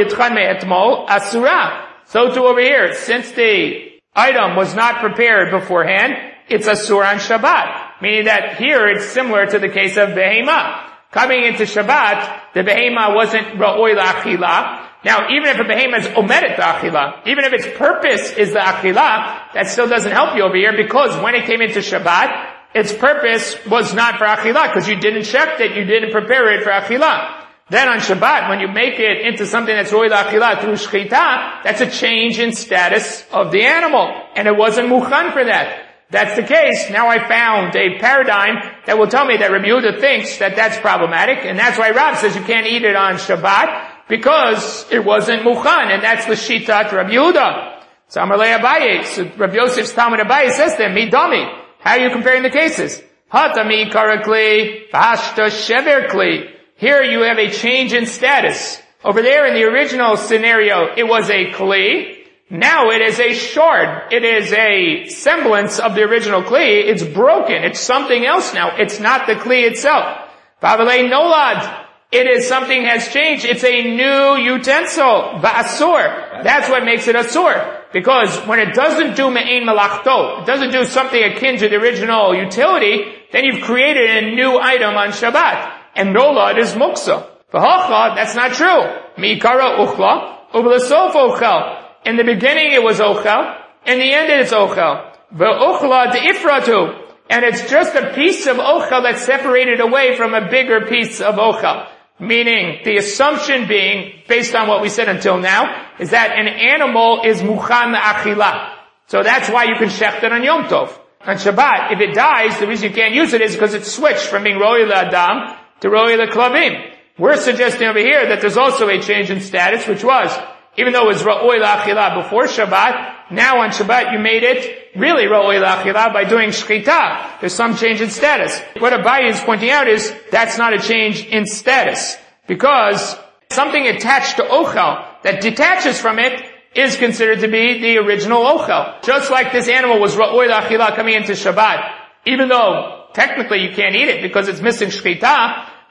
A: too over here, since the item was not prepared beforehand, it's asur on Shabbat. Meaning that here it's similar to the case of behema. Coming into Shabbat, the behema wasn't ra'oi la'achila. Now, even if a behema is omedet la'achila, even if its purpose is the achila, that still doesn't help you over here because when it came into Shabbat, its purpose was not for achila because you didn't check it, you didn't prepare it for achila. Then on Shabbat, when you make it into something that's roi la'achila through shchita, that's a change in status of the animal. And it wasn't mukhan for that. That's the case. Now I found a paradigm that will tell me that Rabbi Yehuda thinks that that's problematic. And that's why Rav says you can't eat it on Shabbat because it wasn't mukhan. And that's the shitat Rabbi Yehuda. So Amalei Abaye, so Rabbi Yosef's Talmud Abaye says to him, midami. How are you comparing the cases? Hatami karakli, v'hashta shever kli. Here you have a change in status. Over there in the original scenario, it was a kli. Now it is a shard. It is a semblance of the original kli. It's broken. It's something else now. It's not the kli itself. Babalei nolad. It is something has changed. It's a new utensil. Ba'asur. That's what makes it asur. Because when it doesn't do me'ein melachto, it doesn't do something akin to the original utility, then you've created a new item on Shabbat. And nolad is muksa. V'hocha, that's not true. Mi'ikara uchla, u'b'lesof ochel. In the beginning it was ochel, in the end it's ochel. V'uchla de'ifratu. And it's just a piece of ochel that's separated away from a bigger piece of ochel. Meaning, the assumption being, based on what we said until now, is that an animal is mukhan achila. So that's why you can shecht it on Yom Tov. On Shabbat, if it dies, the reason you can't use it is because it's switched from being roi la'adam to roi la'klavim. We're suggesting over here that there's also a change in status, which was, even though it was roi la'achila before Shabbat, now on Shabbat you made it really roi la'achila by doing shchita. There's some change in status. What Abaye is pointing out is, that's not a change in status. Because something attached to ochel that detaches from it is considered to be the original ochel. Just like this animal was roi la'achila coming into Shabbat, even though technically you can't eat it because it's missing shchita,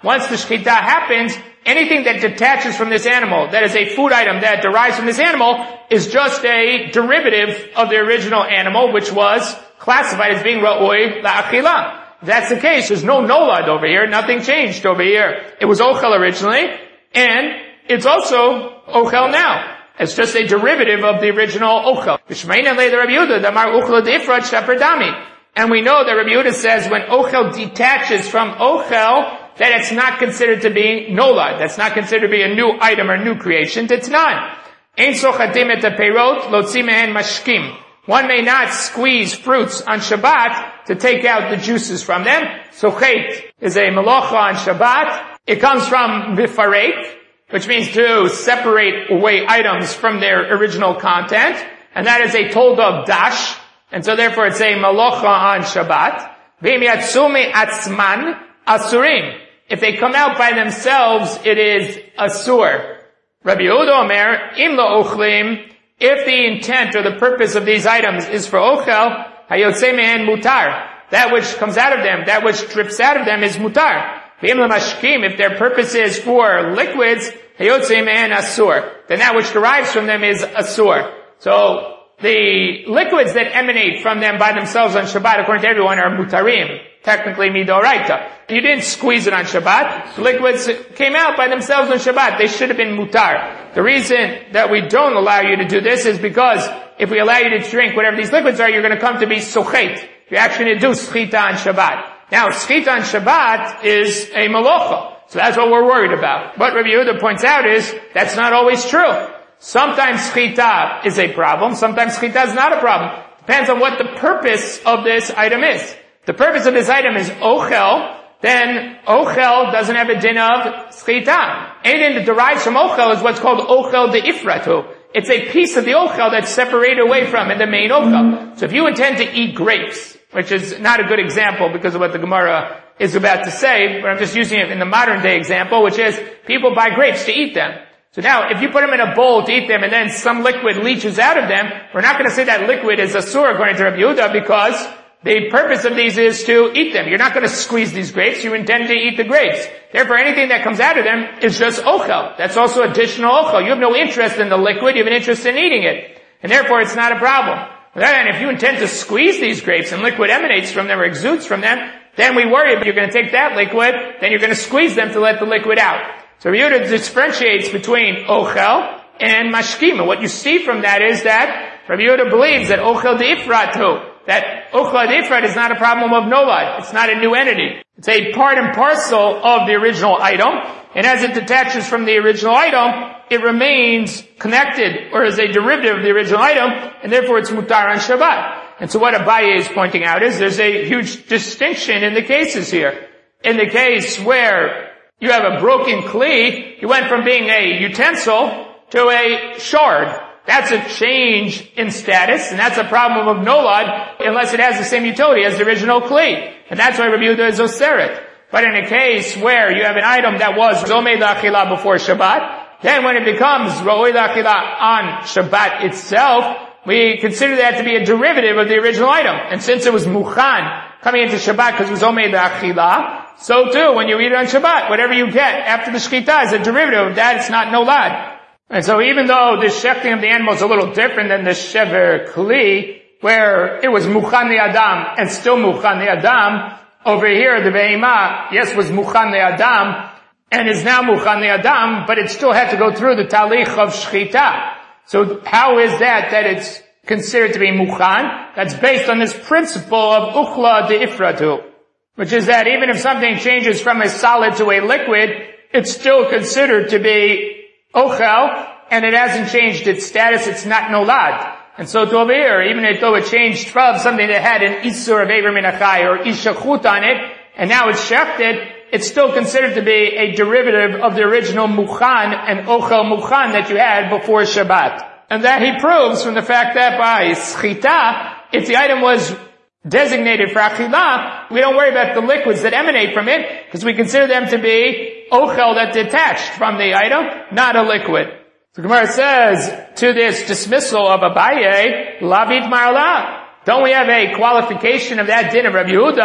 A: once the shechita happens, anything that detaches from this animal, that is a food item that derives from this animal, is just a derivative of the original animal, which was classified as being ra'oi la'achila. If that's the case, there's no nolad over here, nothing changed over here. It was ochel originally, and it's also ochel now. It's just a derivative of the original ochel. And we know that Rabbi Yehuda says when ochel detaches from ochel, that it's not considered to be nolad. That's not considered to be a new item or new creation. It's not. One may not squeeze fruits on Shabbat to take out the juices from them. Sochet is a melacha on Shabbat. It comes from vifarek, which means to separate away items from their original content. And that is a tolda of dash. And so therefore it's a melacha on Shabbat. V'im yatsumi atzman asurim. If they come out by themselves, it is asur. Rabbi Yehuda Omer, im lo ochlim, if the intent or the purpose of these items is for ochel, hayotze mehen mutar. That which comes out of them, that which drips out of them is mutar. V'im lo mashkim, if their purpose is for liquids, hayotze mehen asur. Then that which derives from them is asur. So, the liquids that emanate from them by themselves on Shabbat, according to everyone, are mutarim. Technically midoraita. You didn't squeeze it on Shabbat. The liquids came out by themselves on Shabbat. They should have been mutar. The reason that we don't allow you to do this is because if we allow you to drink whatever these liquids are, you're going to come to be sochet. You're actually going to do schita on Shabbat. Now, schita on Shabbat is a malocha. So that's what we're worried about. What Rabbi Yehuda points out is that's not always true. Sometimes schita is a problem. Sometimes schita is not a problem. Depends on what the purpose of this item is. The purpose of this item is ochel, then ochel doesn't have a din of schita. Anything that derives from ochel is what's called ochel de'ifratu. It's a piece of the ochel that's separated away from the main ochel. So if you intend to eat grapes, which is not a good example because of what the Gemara is about to say, but I'm just using it in the modern day example, which is people buy grapes to eat them. So now, if you put them in a bowl to eat them and then some liquid leaches out of them, we're not going to say that liquid is asur according to Rabbi Yehuda because the purpose of these is to eat them. You're not going to squeeze these grapes. You intend to eat the grapes. Therefore, anything that comes out of them is just ochel. That's also additional ochel. You have no interest in the liquid. You have an interest in eating it. And therefore, it's not a problem. And if you intend to squeeze these grapes and liquid emanates from them or exudes from them, then we worry about you're going to take that liquid, then you're going to squeeze them to let the liquid out. So Rabbi Yehuda differentiates between ochel and mashkim. And what you see from that is that Rabbi Yehuda believes that ochel de'ifratu, that ochel de'ifrat is not a problem of nolad. It's not a new entity. It's a part and parcel of the original item. And as it detaches from the original item, it remains connected or is a derivative of the original item, and therefore it's mutar on Shabbat. And so what Abaye is pointing out is there's a huge distinction in the cases here. In the case where you have a broken kli, you went from being a utensil to a shard. That's a change in status, and that's a problem of nolad unless it has the same utility as the original kli. And that's why Rabbi Yehuda is oseret. But in a case where you have an item that was zomei la'achila before Shabbat, then when it becomes ro'oi la'achila on Shabbat itself, we consider that to be a derivative of the original item. And since it was muchan coming into Shabbat because it was omei la'achila, so too, when you eat it on Shabbat, whatever you get after the shechita is a derivative of that, it's not nolad. And so even though the shechting of the animal is a little different than the shever kli, where it was muchan li'adam and still muchan li'adam, over here the be'imah, yes, was muchan li'adam, and is now muchan li'adam, but it still had to go through the talich of shechita. So how is that it's considered to be muchan? That's based on this principle of uchla de'ifratu, which is that even if something changes from a solid to a liquid, it's still considered to be ochel, and it hasn't changed its status, it's not nolad. And so to over here, even though it changed from something that had an isur of Eiver min Achai or ishachut on it, and now it's shechted, it's still considered to be a derivative of the original muchan and ochel muchan that you had before Shabbat. And that he proves from the fact that by schita, if the item was designated for achilah, we don't worry about the liquids that emanate from it, because we consider them to be ochel that detached from the item, not a liquid. So Gemara says, to this dismissal of Abaye, lavit marla. Don't we have a qualification of that din of Rabbi Yehuda?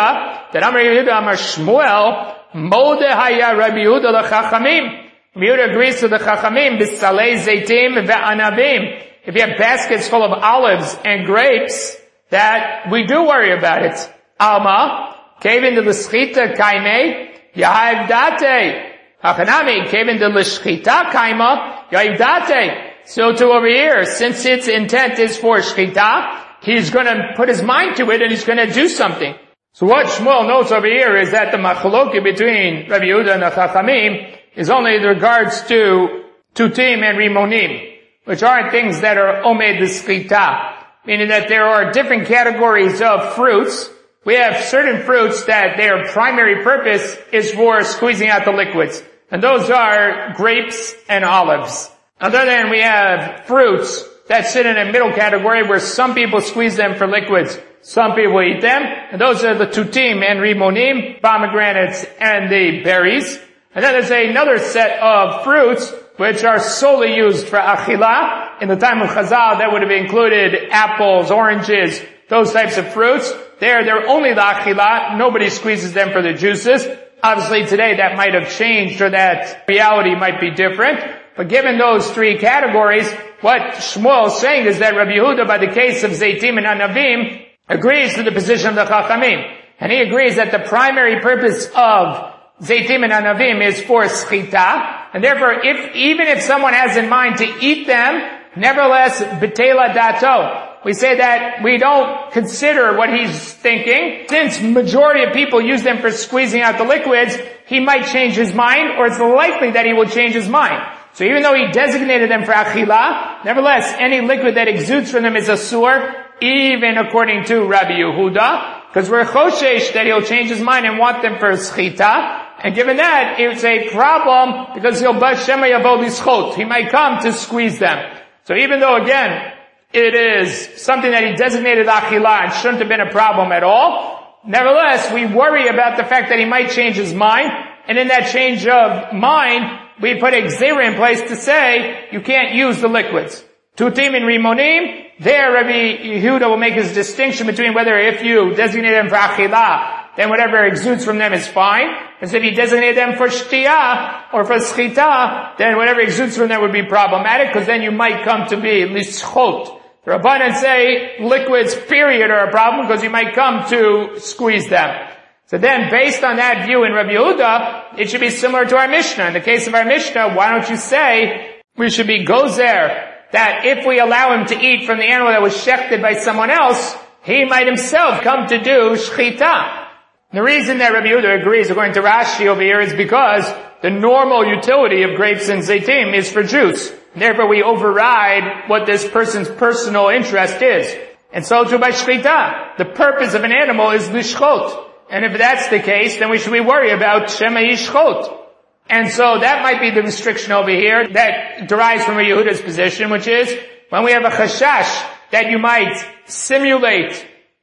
A: that Amar Yehuda Amar Shmuel, Mode Haya Rabbi Yehuda L'Chachamim. Rabbi Yehuda agrees to the Chachamim, B'salei Zeitim Ve'anavim. If you have baskets full of olives and grapes, that we do worry about it. Alma, cave into the L'Schita Kaime, Yahav Date. Hachanami, cave into the L'Schita Kaima, Yahav Date. So too over here, since its intent is for Shchita, he's gonna put his mind to it and he's gonna do something. So what Shmuel notes over here is that the machloki between Rabbi Yehuda and the Chachamim is only in regards to Tutim and Rimonim, which aren't things that are Omed L'Schita, meaning that there are different categories of fruits. We have certain fruits that their primary purpose is for squeezing out the liquids, and those are grapes and olives. On the other hand, we have fruits that sit in a middle category where some people squeeze them for liquids, some people eat them, and those are the tutim and rimonim, pomegranates and the berries. And then there's another set of fruits which are solely used for achilah. In the time of Chazal, that would have included apples, oranges, those types of fruits. They're only the achilah. Nobody squeezes them for the juices. Obviously today that might have changed, or that reality might be different. But given those three categories, what Shmuel is saying is that Rabbi Yehuda, by the case of Zeitim and Anavim, agrees to the position of the Chachamim. And he agrees that the primary purpose of Zeitim and Anavim is for Schita. And therefore, even if someone has in mind to eat them, nevertheless, B'tela Dato. We say that we don't consider what he's thinking. Since majority of people use them for squeezing out the liquids, he might change his mind, or it's likely that he will change his mind. So even though he designated them for achilah, nevertheless, any liquid that exudes from them is asur, even according to Rabbi Yehuda, because we're choshesh that he'll change his mind and want them for schita. And given that, it's a problem because he'll b'shema yavo lischot. He might come to squeeze them. So even though, again, it is something that he designated achilah and shouldn't have been a problem at all, nevertheless, we worry about the fact that he might change his mind, and in that change of mind, we put a gzera in place to say, you can't use the liquids. Tutim and Rimonim, there Rabbi Yehuda will make his distinction between whether if you designate them for achilah, then whatever exudes from them is fine. Because if you designate them for shtiyah or for schita, then whatever exudes from them would be problematic, because then you might come to be lischot. The Rabbanan say liquids period are a problem because you might come to squeeze them. So then, based on that view in Rabbi Yehuda, it should be similar to our Mishnah. In the case of our Mishnah, why don't you say we should be gozer, that if we allow him to eat from the animal that was shechted by someone else, he might himself come to do shchita. The reason that Rabbi Yehuda agrees, according to Rashi over here, is because the normal utility of grapes and zaitim is for juice. Therefore, we override what this person's personal interest is. And so too by shchita. The purpose of an animal is lishchot. And if that's the case, then we should be worried about Shema Yishchot. And so that might be the restriction over here that derives from Rabbi Yehuda's position, which is when we have a chashash that you might simulate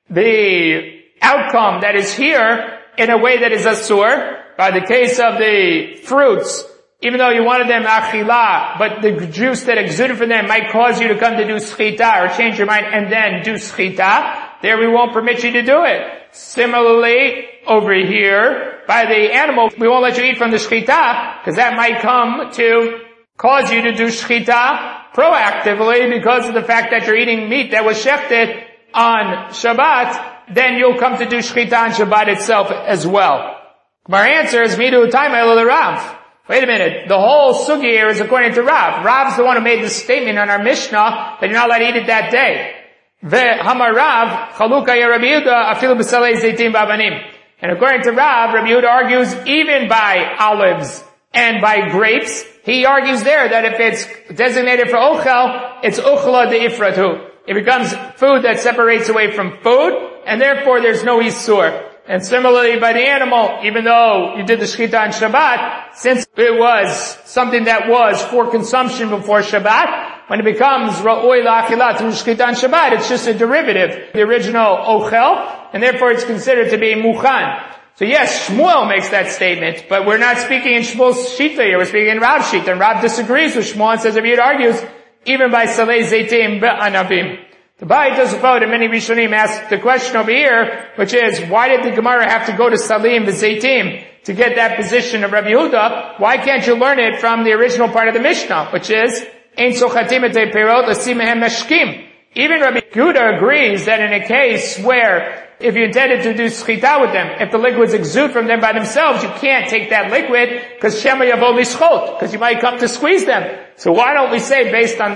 A: the outcome that is here in a way that is asur. By the case of the fruits, even though you wanted them achilah, but the juice that exuded from them might cause you to come to do schita or change your mind and then do schita, there we won't permit you to do it. Similarly, over here, by the animal, we won't let you eat from the shchita, because that might come to cause you to do shchita proactively because of the fact that you're eating meat that was shechted on Shabbat, then you'll come to do shchita on Shabbat itself as well. Our answer is midu taima el Rav. Wait a minute, the whole sugi here is according to Rav. Rav's the one who made the statement on our Mishnah that you're not allowed to eat it that day. V'hamar Rav, chaluka ya Rabbi Yehuda, afilu b'salei zeitim b'avanim. And according to Rav, Rabbi Yehuda argues even by olives and by grapes. He argues there that if it's designated for ochel, it's uchla de'ifratu. It becomes food that separates away from food, and therefore there's no isur. And similarly by the animal, even though you did the shchita on Shabbat, since it was something that was for consumption before Shabbat, when it becomes ra'oi la'achilah through shchita on Shabbat, it's just a derivative, the original ochel, and therefore it's considered to be muchan. So yes, Shmuel makes that statement, but we're not speaking in Shmuel's shita here, we're speaking in Rav's shita, and Rav disagrees with Shmuel and says, if he argues, even by salei zeitim be'anavim. The Ba'ai Tosafot and many Rishonim asked the question over here, which is, why did the Gemara have to go to Salim v'Zeitim to get that position of Rabbi Yehuda? Why can't you learn it from the original part of the Mishnah, which is, Ein sochatim et perot lasi mehem meshkim. Even Rabbi Yehuda agrees that in a case where if you intended to do schita with them, if the liquids exude from them by themselves, you can't take that liquid because shema yavo lischot, because you might come to squeeze them. So why don't we say based on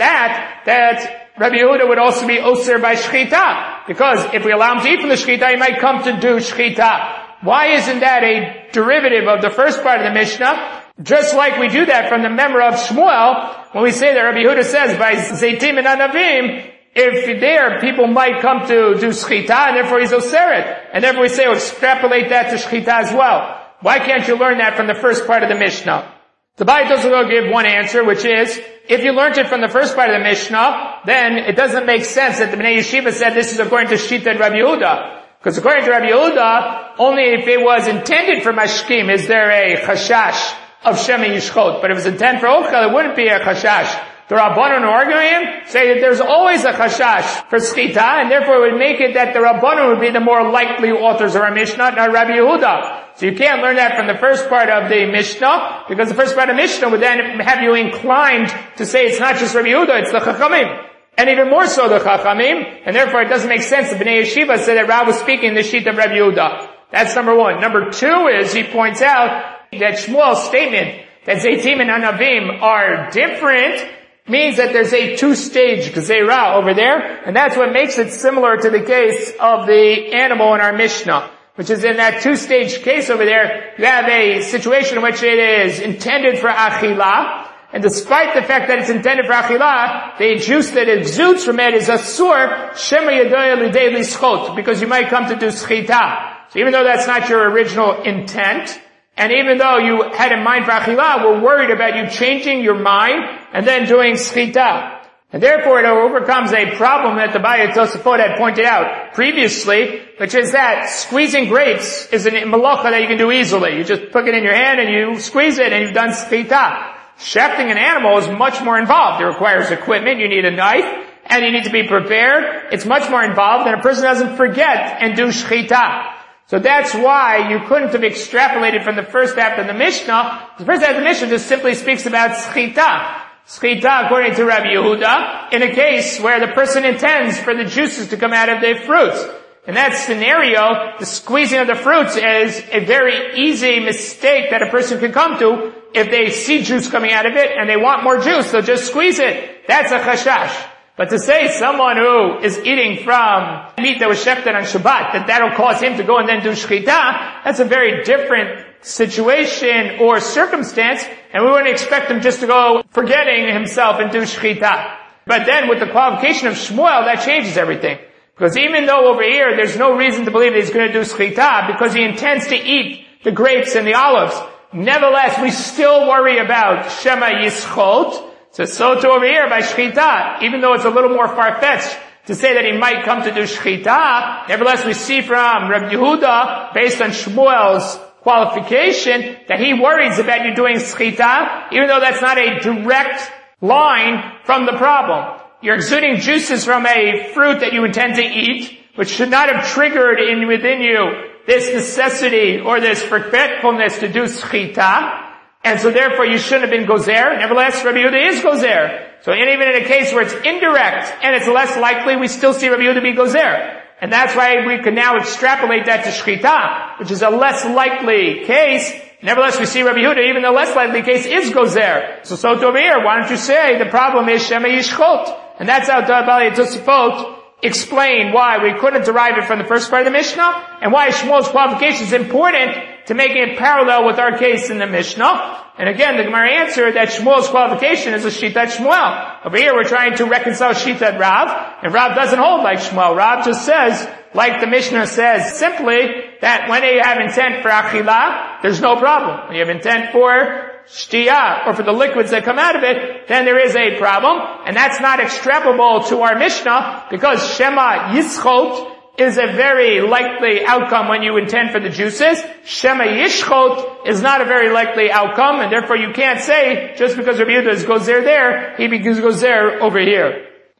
A: that Rabbi Yehuda would also be oser by shchita? Because if we allow him to eat from the shchita, he might come to do shchita. Why isn't that a derivative of the first part of the Mishnah? Just like we do that from the memor of Shmuel, when we say that Rabbi Yehuda says by Zeitim and Anavim, if there people might come to do shchita, and therefore he's oseret. And therefore we say, extrapolate that to shchita as well. Why can't you learn that from the first part of the Mishnah? The Ba'ai Tosafot give one answer, which is, if you learned it from the first part of the Mishnah, then it doesn't make sense that the Bnei Yeshiva said this is according to Shita and Rabbi Yehuda. Because according to Rabbi Yehuda, only if it was intended for mashkim is there a chashash of Shema Yishchot. But if it's intended for Ochel, it wouldn't be a chashash. The Rabbanon arguing say that there's always a chashash for schita, and therefore it would make it that the Rabbanon would be the more likely authors of our Mishnah, not Rabbi Yehuda. So you can't learn that from the first part of the Mishnah, because the first part of the Mishnah would then have you inclined to say it's not just Rabbi Yehuda, it's the Chachamim. And even more so the Chachamim, and therefore it doesn't make sense. The Bnei Yeshiva said that Rav was speaking the sheet of Rabbi Yehuda. That's number one. Number two is, he points out that Shmuel's statement that Zeitim and Anavim are different means that there's a two-stage gzeira over there, and that's what makes it similar to the case of the animal in our Mishnah, which is in that two-stage case over there, you have a situation in which it is intended for achila, and despite the fact that it's intended for achila, the juice that exudes from it is asur, shema yadoya lidei lischot, because you might come to do schita. So even though that's not your original intent, and even though you had in mind for achila, we're worried about you changing your mind and then doing schita. And therefore it overcomes a problem that the Ba'ai Tosafot had pointed out previously, which is that squeezing grapes is a malacha that you can do easily. You just put it in your hand and you squeeze it and you've done schita. Shechting an animal is much more involved. It requires equipment, you need a knife, and you need to be prepared. It's much more involved, and a person doesn't forget and do shchita. So that's why you couldn't have extrapolated from the first half of the Mishnah. The first half of the Mishnah just simply speaks about schita. Schita, according to Rabbi Yehuda, in a case where the person intends for the juices to come out of the fruits. In that scenario, the squeezing of the fruits is a very easy mistake that a person can come to. If they see juice coming out of it and they want more juice, they'll just squeeze it. That's a chashash. But to say someone who is eating from meat that was shechted on Shabbat, that'll cause him to go and then do shchita, that's a very different situation or circumstance, and we wouldn't expect him just to go forgetting himself and do shchita. But then with the qualification of Shmuel, that changes everything. Because even though over here there's no reason to believe that he's going to do shchita, because he intends to eat the grapes and the olives, nevertheless we still worry about Shema Yishchot. So too over here by shchita, even though it's a little more far-fetched to say that he might come to do shchita, nevertheless we see from Rabbi Yehuda, based on Shmuel's qualification, that he worries about you doing shchita, even though that's not a direct line from the problem. You're exuding juices from a fruit that you intend to eat, which should not have triggered within you this necessity or this forgetfulness to do shchita. And so therefore you shouldn't have been gozer. Nevertheless, Rabbi Yehuda is gozer. So even in a case where it's indirect and it's less likely, we still see Rabbi Yehuda be gozer. And that's why we can now extrapolate that to shchita, which is a less likely case. Nevertheless, we see Rabbi Yehuda, even the less likely case is gozer. So over here, why don't you say the problem is Shema Yishchot? And that's how the Ba'ai Tosafot explain why we couldn't derive it from the first part of the Mishnah, and why Shmuel's qualification is important to making it parallel with our case in the Mishnah. And again, the Gemara answered that Shmuel's qualification is a Shitat Shmuel. Over here we're trying to reconcile Shitat Rav, and Rav doesn't hold like Shmuel. Rav just says, like the Mishnah says, simply that when you have intent for Achila, there's no problem. When you have intent for Shtiyah, or for the liquids that come out of it, then there is a problem, and that's not extrapolable to our Mishnah, because Shema Yischot is a very likely outcome when you intend for the juices. Shema Yishchot is not a very likely outcome, and therefore you can't say, just because Rabbi Yehuda goes there, he goes there over here.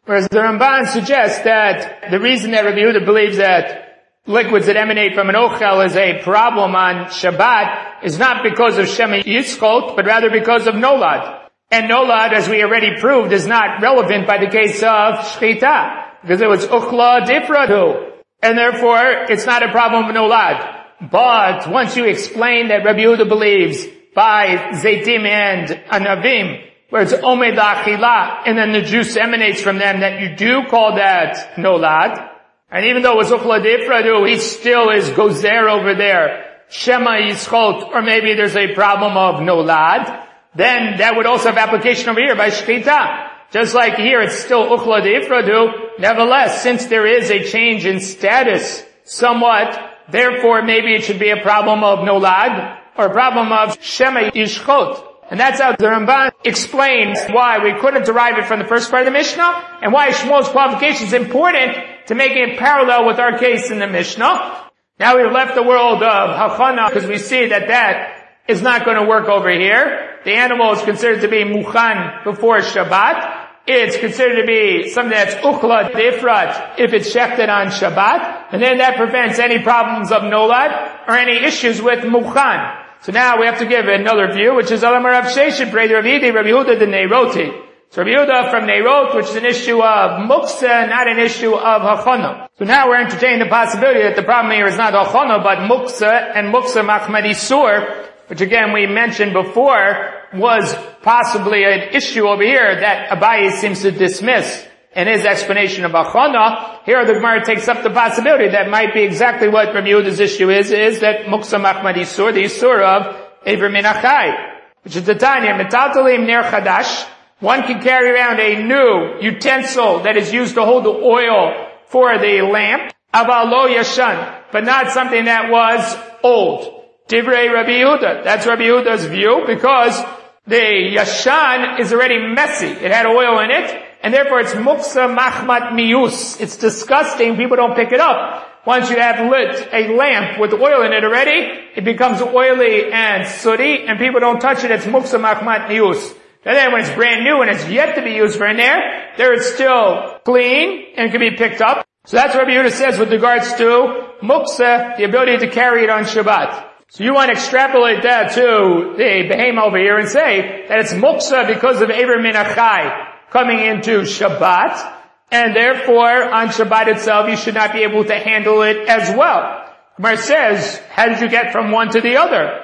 A: Whereas the Ramban suggests that the reason that Rabbi Yehuda believes that liquids that emanate from an ochel is a problem on Shabbat is not because of Shema Yitzchot, but rather because of Nolad. And Nolad, as we already proved, is not relevant by the case of Shchita, because it was Uchla Difratu. And therefore, it's not a problem of Nolad. But once you explain that Rabbi Yehuda believes by Zaitim and Anavim, where it's Omed Achila, and then the juice emanates from them, that you do call that Nolad. And even though it was Uchla Difradu, he still is Gozer over there, Shema Yitzchot, or maybe there's a problem of Nolad. Then that would also have application over here by Shchita. Just like here, it's still Uchla Difradu. Nevertheless, since there is a change in status somewhat, therefore maybe it should be a problem of Nolad, or a problem of Shema Yishchot. And that's how the Ramban explains why we couldn't derive it from the first part of the Mishnah, and why Shmuel's qualification is important to make it parallel with our case in the Mishnah. Now we've left the world of Hachana, because we see that that is not going to work over here. The animal is considered to be Mukhan before Shabbat. It's considered to be something that's Uchla Difrat if it's shechted on Shabbat. And then that prevents any problems of Nolad or any issues with Mukhan. So now we have to give another view, which is Alamar Rav Sheshet, Brei Rav Yidi, Rabbi Yehuda the Neiroti. So Rabbi Yehuda from Neirot, which is an issue of Muksa, not an issue of Hachana. So now we're entertaining the possibility that the problem here is not Hachana, but Muksa, and Muksa Machmad Isur, which again we mentioned before was possibly an issue over here that Abaye seems to dismiss in his explanation of Hachana. Here the Gemara takes up the possibility that might be exactly what Rabbi Yehuda's issue is that Muksa Machmad Isur, the Isur of Ever Min Achai, which is the Tanya, Metaltalim Ner Chadash. One can carry around a new utensil that is used to hold the oil for the lamp, Aval Lo Yashan, but not something that was old. Divrei Rabbi Yehuda. That's Rabbi Yehuda's view, because the Yashan is already messy. It had oil in it, and therefore it's Muksa Machmat Mius. It's disgusting. People don't pick it up. Once you have lit a lamp with oil in it already, it becomes oily and sooty, and people don't touch it. It's Muksa Machmat Mius. And then when it's brand new and it's yet to be used for an air, there it's still clean and can be picked up. So that's what Rabbi Yehuda says with regards to Muksa, the ability to carry it on Shabbat. So you want to extrapolate that to the Behema over here and say that it's Muksa because of Ever Min Achai coming into Shabbat, and therefore on Shabbat itself you should not be able to handle it as well. Gemara says, how did you get from one to the other?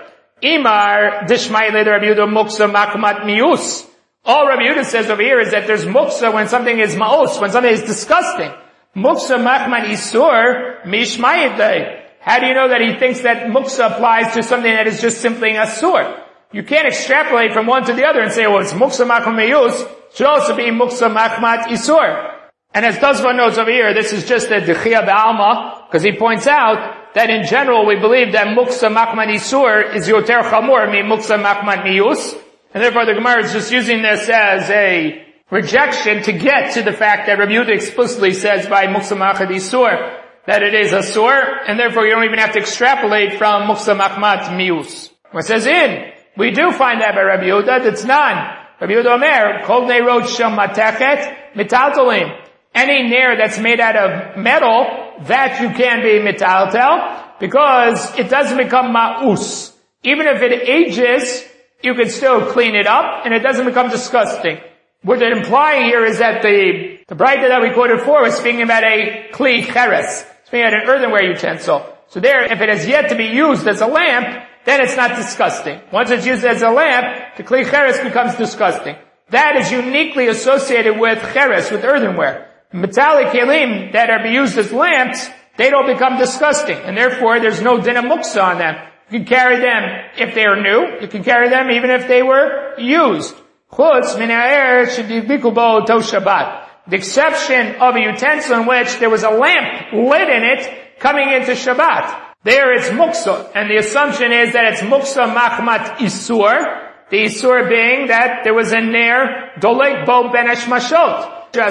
A: Imar Dishmaile Rabbi Yehuda Muksa Machmat Mius. All Rabbi Yehuda says over here is that there's Muksa when something is Ma'os, when something is disgusting. Muksa Machmat Isur Mishmayit. How do you know that he thinks that Muksa applies to something that is just simply Asur? You can't extrapolate from one to the other and say, well, it's Muksa Machmat Mius, it should also be Muksa Machmat Isur. And as Tazva notes over here, this is just a Dechia Ba'alma, because he points out that in general we believe that Muksa Machmat Isur is Yoter Chamor mi Muksa Machmat Mius, and therefore the Gemara is just using this as a rejection to get to the fact that Rabbi Yehuda explicitly says by Muksa Machmat Isur that it is Asur, and therefore you don't even have to extrapolate from Muksa Machmat Mius. It says we do find that by Rabbi Yehuda, that's none. Rabbi Yehuda Omer, Kol Neirot Shel Matechet Metaltalim. Any nair that's made out of metal, that you can be metaltel, because it doesn't become ma'us. Even if it ages, you can still clean it up, and it doesn't become disgusting. What it's implying here is that the braita that we quoted for was speaking about a kli cheres, speaking about an earthenware utensil. So there, if it has yet to be used as a lamp, then it's not disgusting. Once it's used as a lamp, the kli cheres becomes disgusting. That is uniquely associated with cheres, with earthenware. Metallic kelim that are used as lamps, they don't become disgusting, and therefore there's no din of muksa on them. You can carry them if they are new. You can carry them even if they were used. Chutz min ha'er shedidliku bo to Shabbat. The exception of a utensil in which there was a lamp lit in it coming into Shabbat. There it's muksa, and the assumption is that it's muksa machmat isur. The isur being that there was a ner dolek bo ben hashmashot.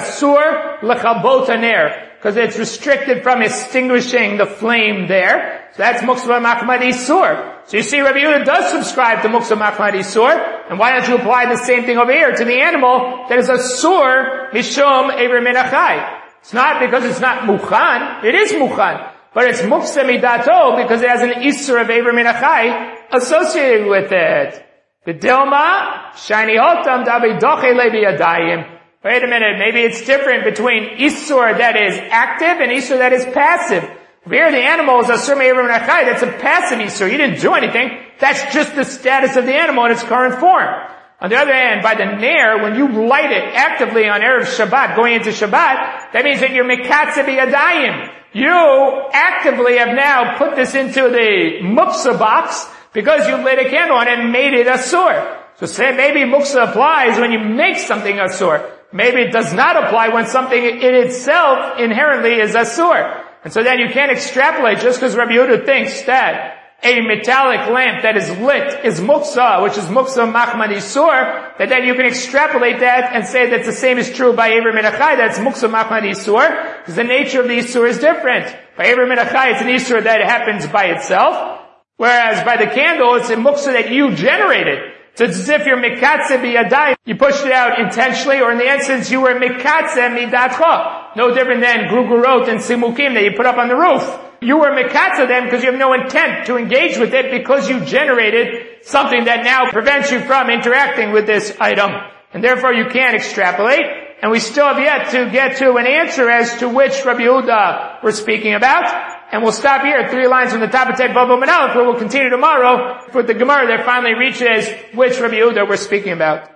A: Asur lechabot haner, because it's restricted from extinguishing the flame there. So that's muksa machmat isur. So you see, Rabbi Yehuda does subscribe to muksa machmat isur, And why don't you apply the same thing over here to the animal that is asur mishum ever min achai? It's not because it's not mukhan. It is mukhan. But it's muksa midato because it has an isur of ever min achai associated with it. B'dilma shiny hotam dabi doche lebi adayim. Wait a minute, maybe it's different between isur that is active and isur that is passive. Over here the animal is asur me'ever min achai. That's a passive isur. You didn't do anything. That's just the status of the animal in its current form. On the other hand, by the nair, when you light it actively on Erev Shabbat, going into Shabbat, that means that you're mekatze b'yadayim. You actively have now put this into the muksa box because you lit a candle on it and made it asur. So say maybe muksa applies when you make something asur. Maybe it does not apply when something in itself inherently is asur. And so then you can't extrapolate just because Rabbi Yehuda thinks that a metallic lamp that is lit is muksa, which is muksa machman isur, that then you can extrapolate that and say that the same is true by Ever Min Achai, that's muksa machman isur, because the nature of the isur is different. By Ever Min Achai, it's an isur that happens by itself, whereas by the candle, it's a muksa that you generated. So it's as if you're mikatze biyadayim, you pushed it out intentionally, or in the instance you were mikatze midatcha. No different than grugurot and simukim that you put up on the roof. You were mikatze them because you have no intent to engage with it because you generated something that now prevents you from interacting with this item. And therefore you can't extrapolate. And we still have yet to get to an answer as to which Rabbi Yehuda we're speaking about. And we'll stop here at 3 lines from the top of Tet Vav Manalach, where we'll continue tomorrow with the Gemara that finally reaches which Rabbi Yehuda we're speaking about.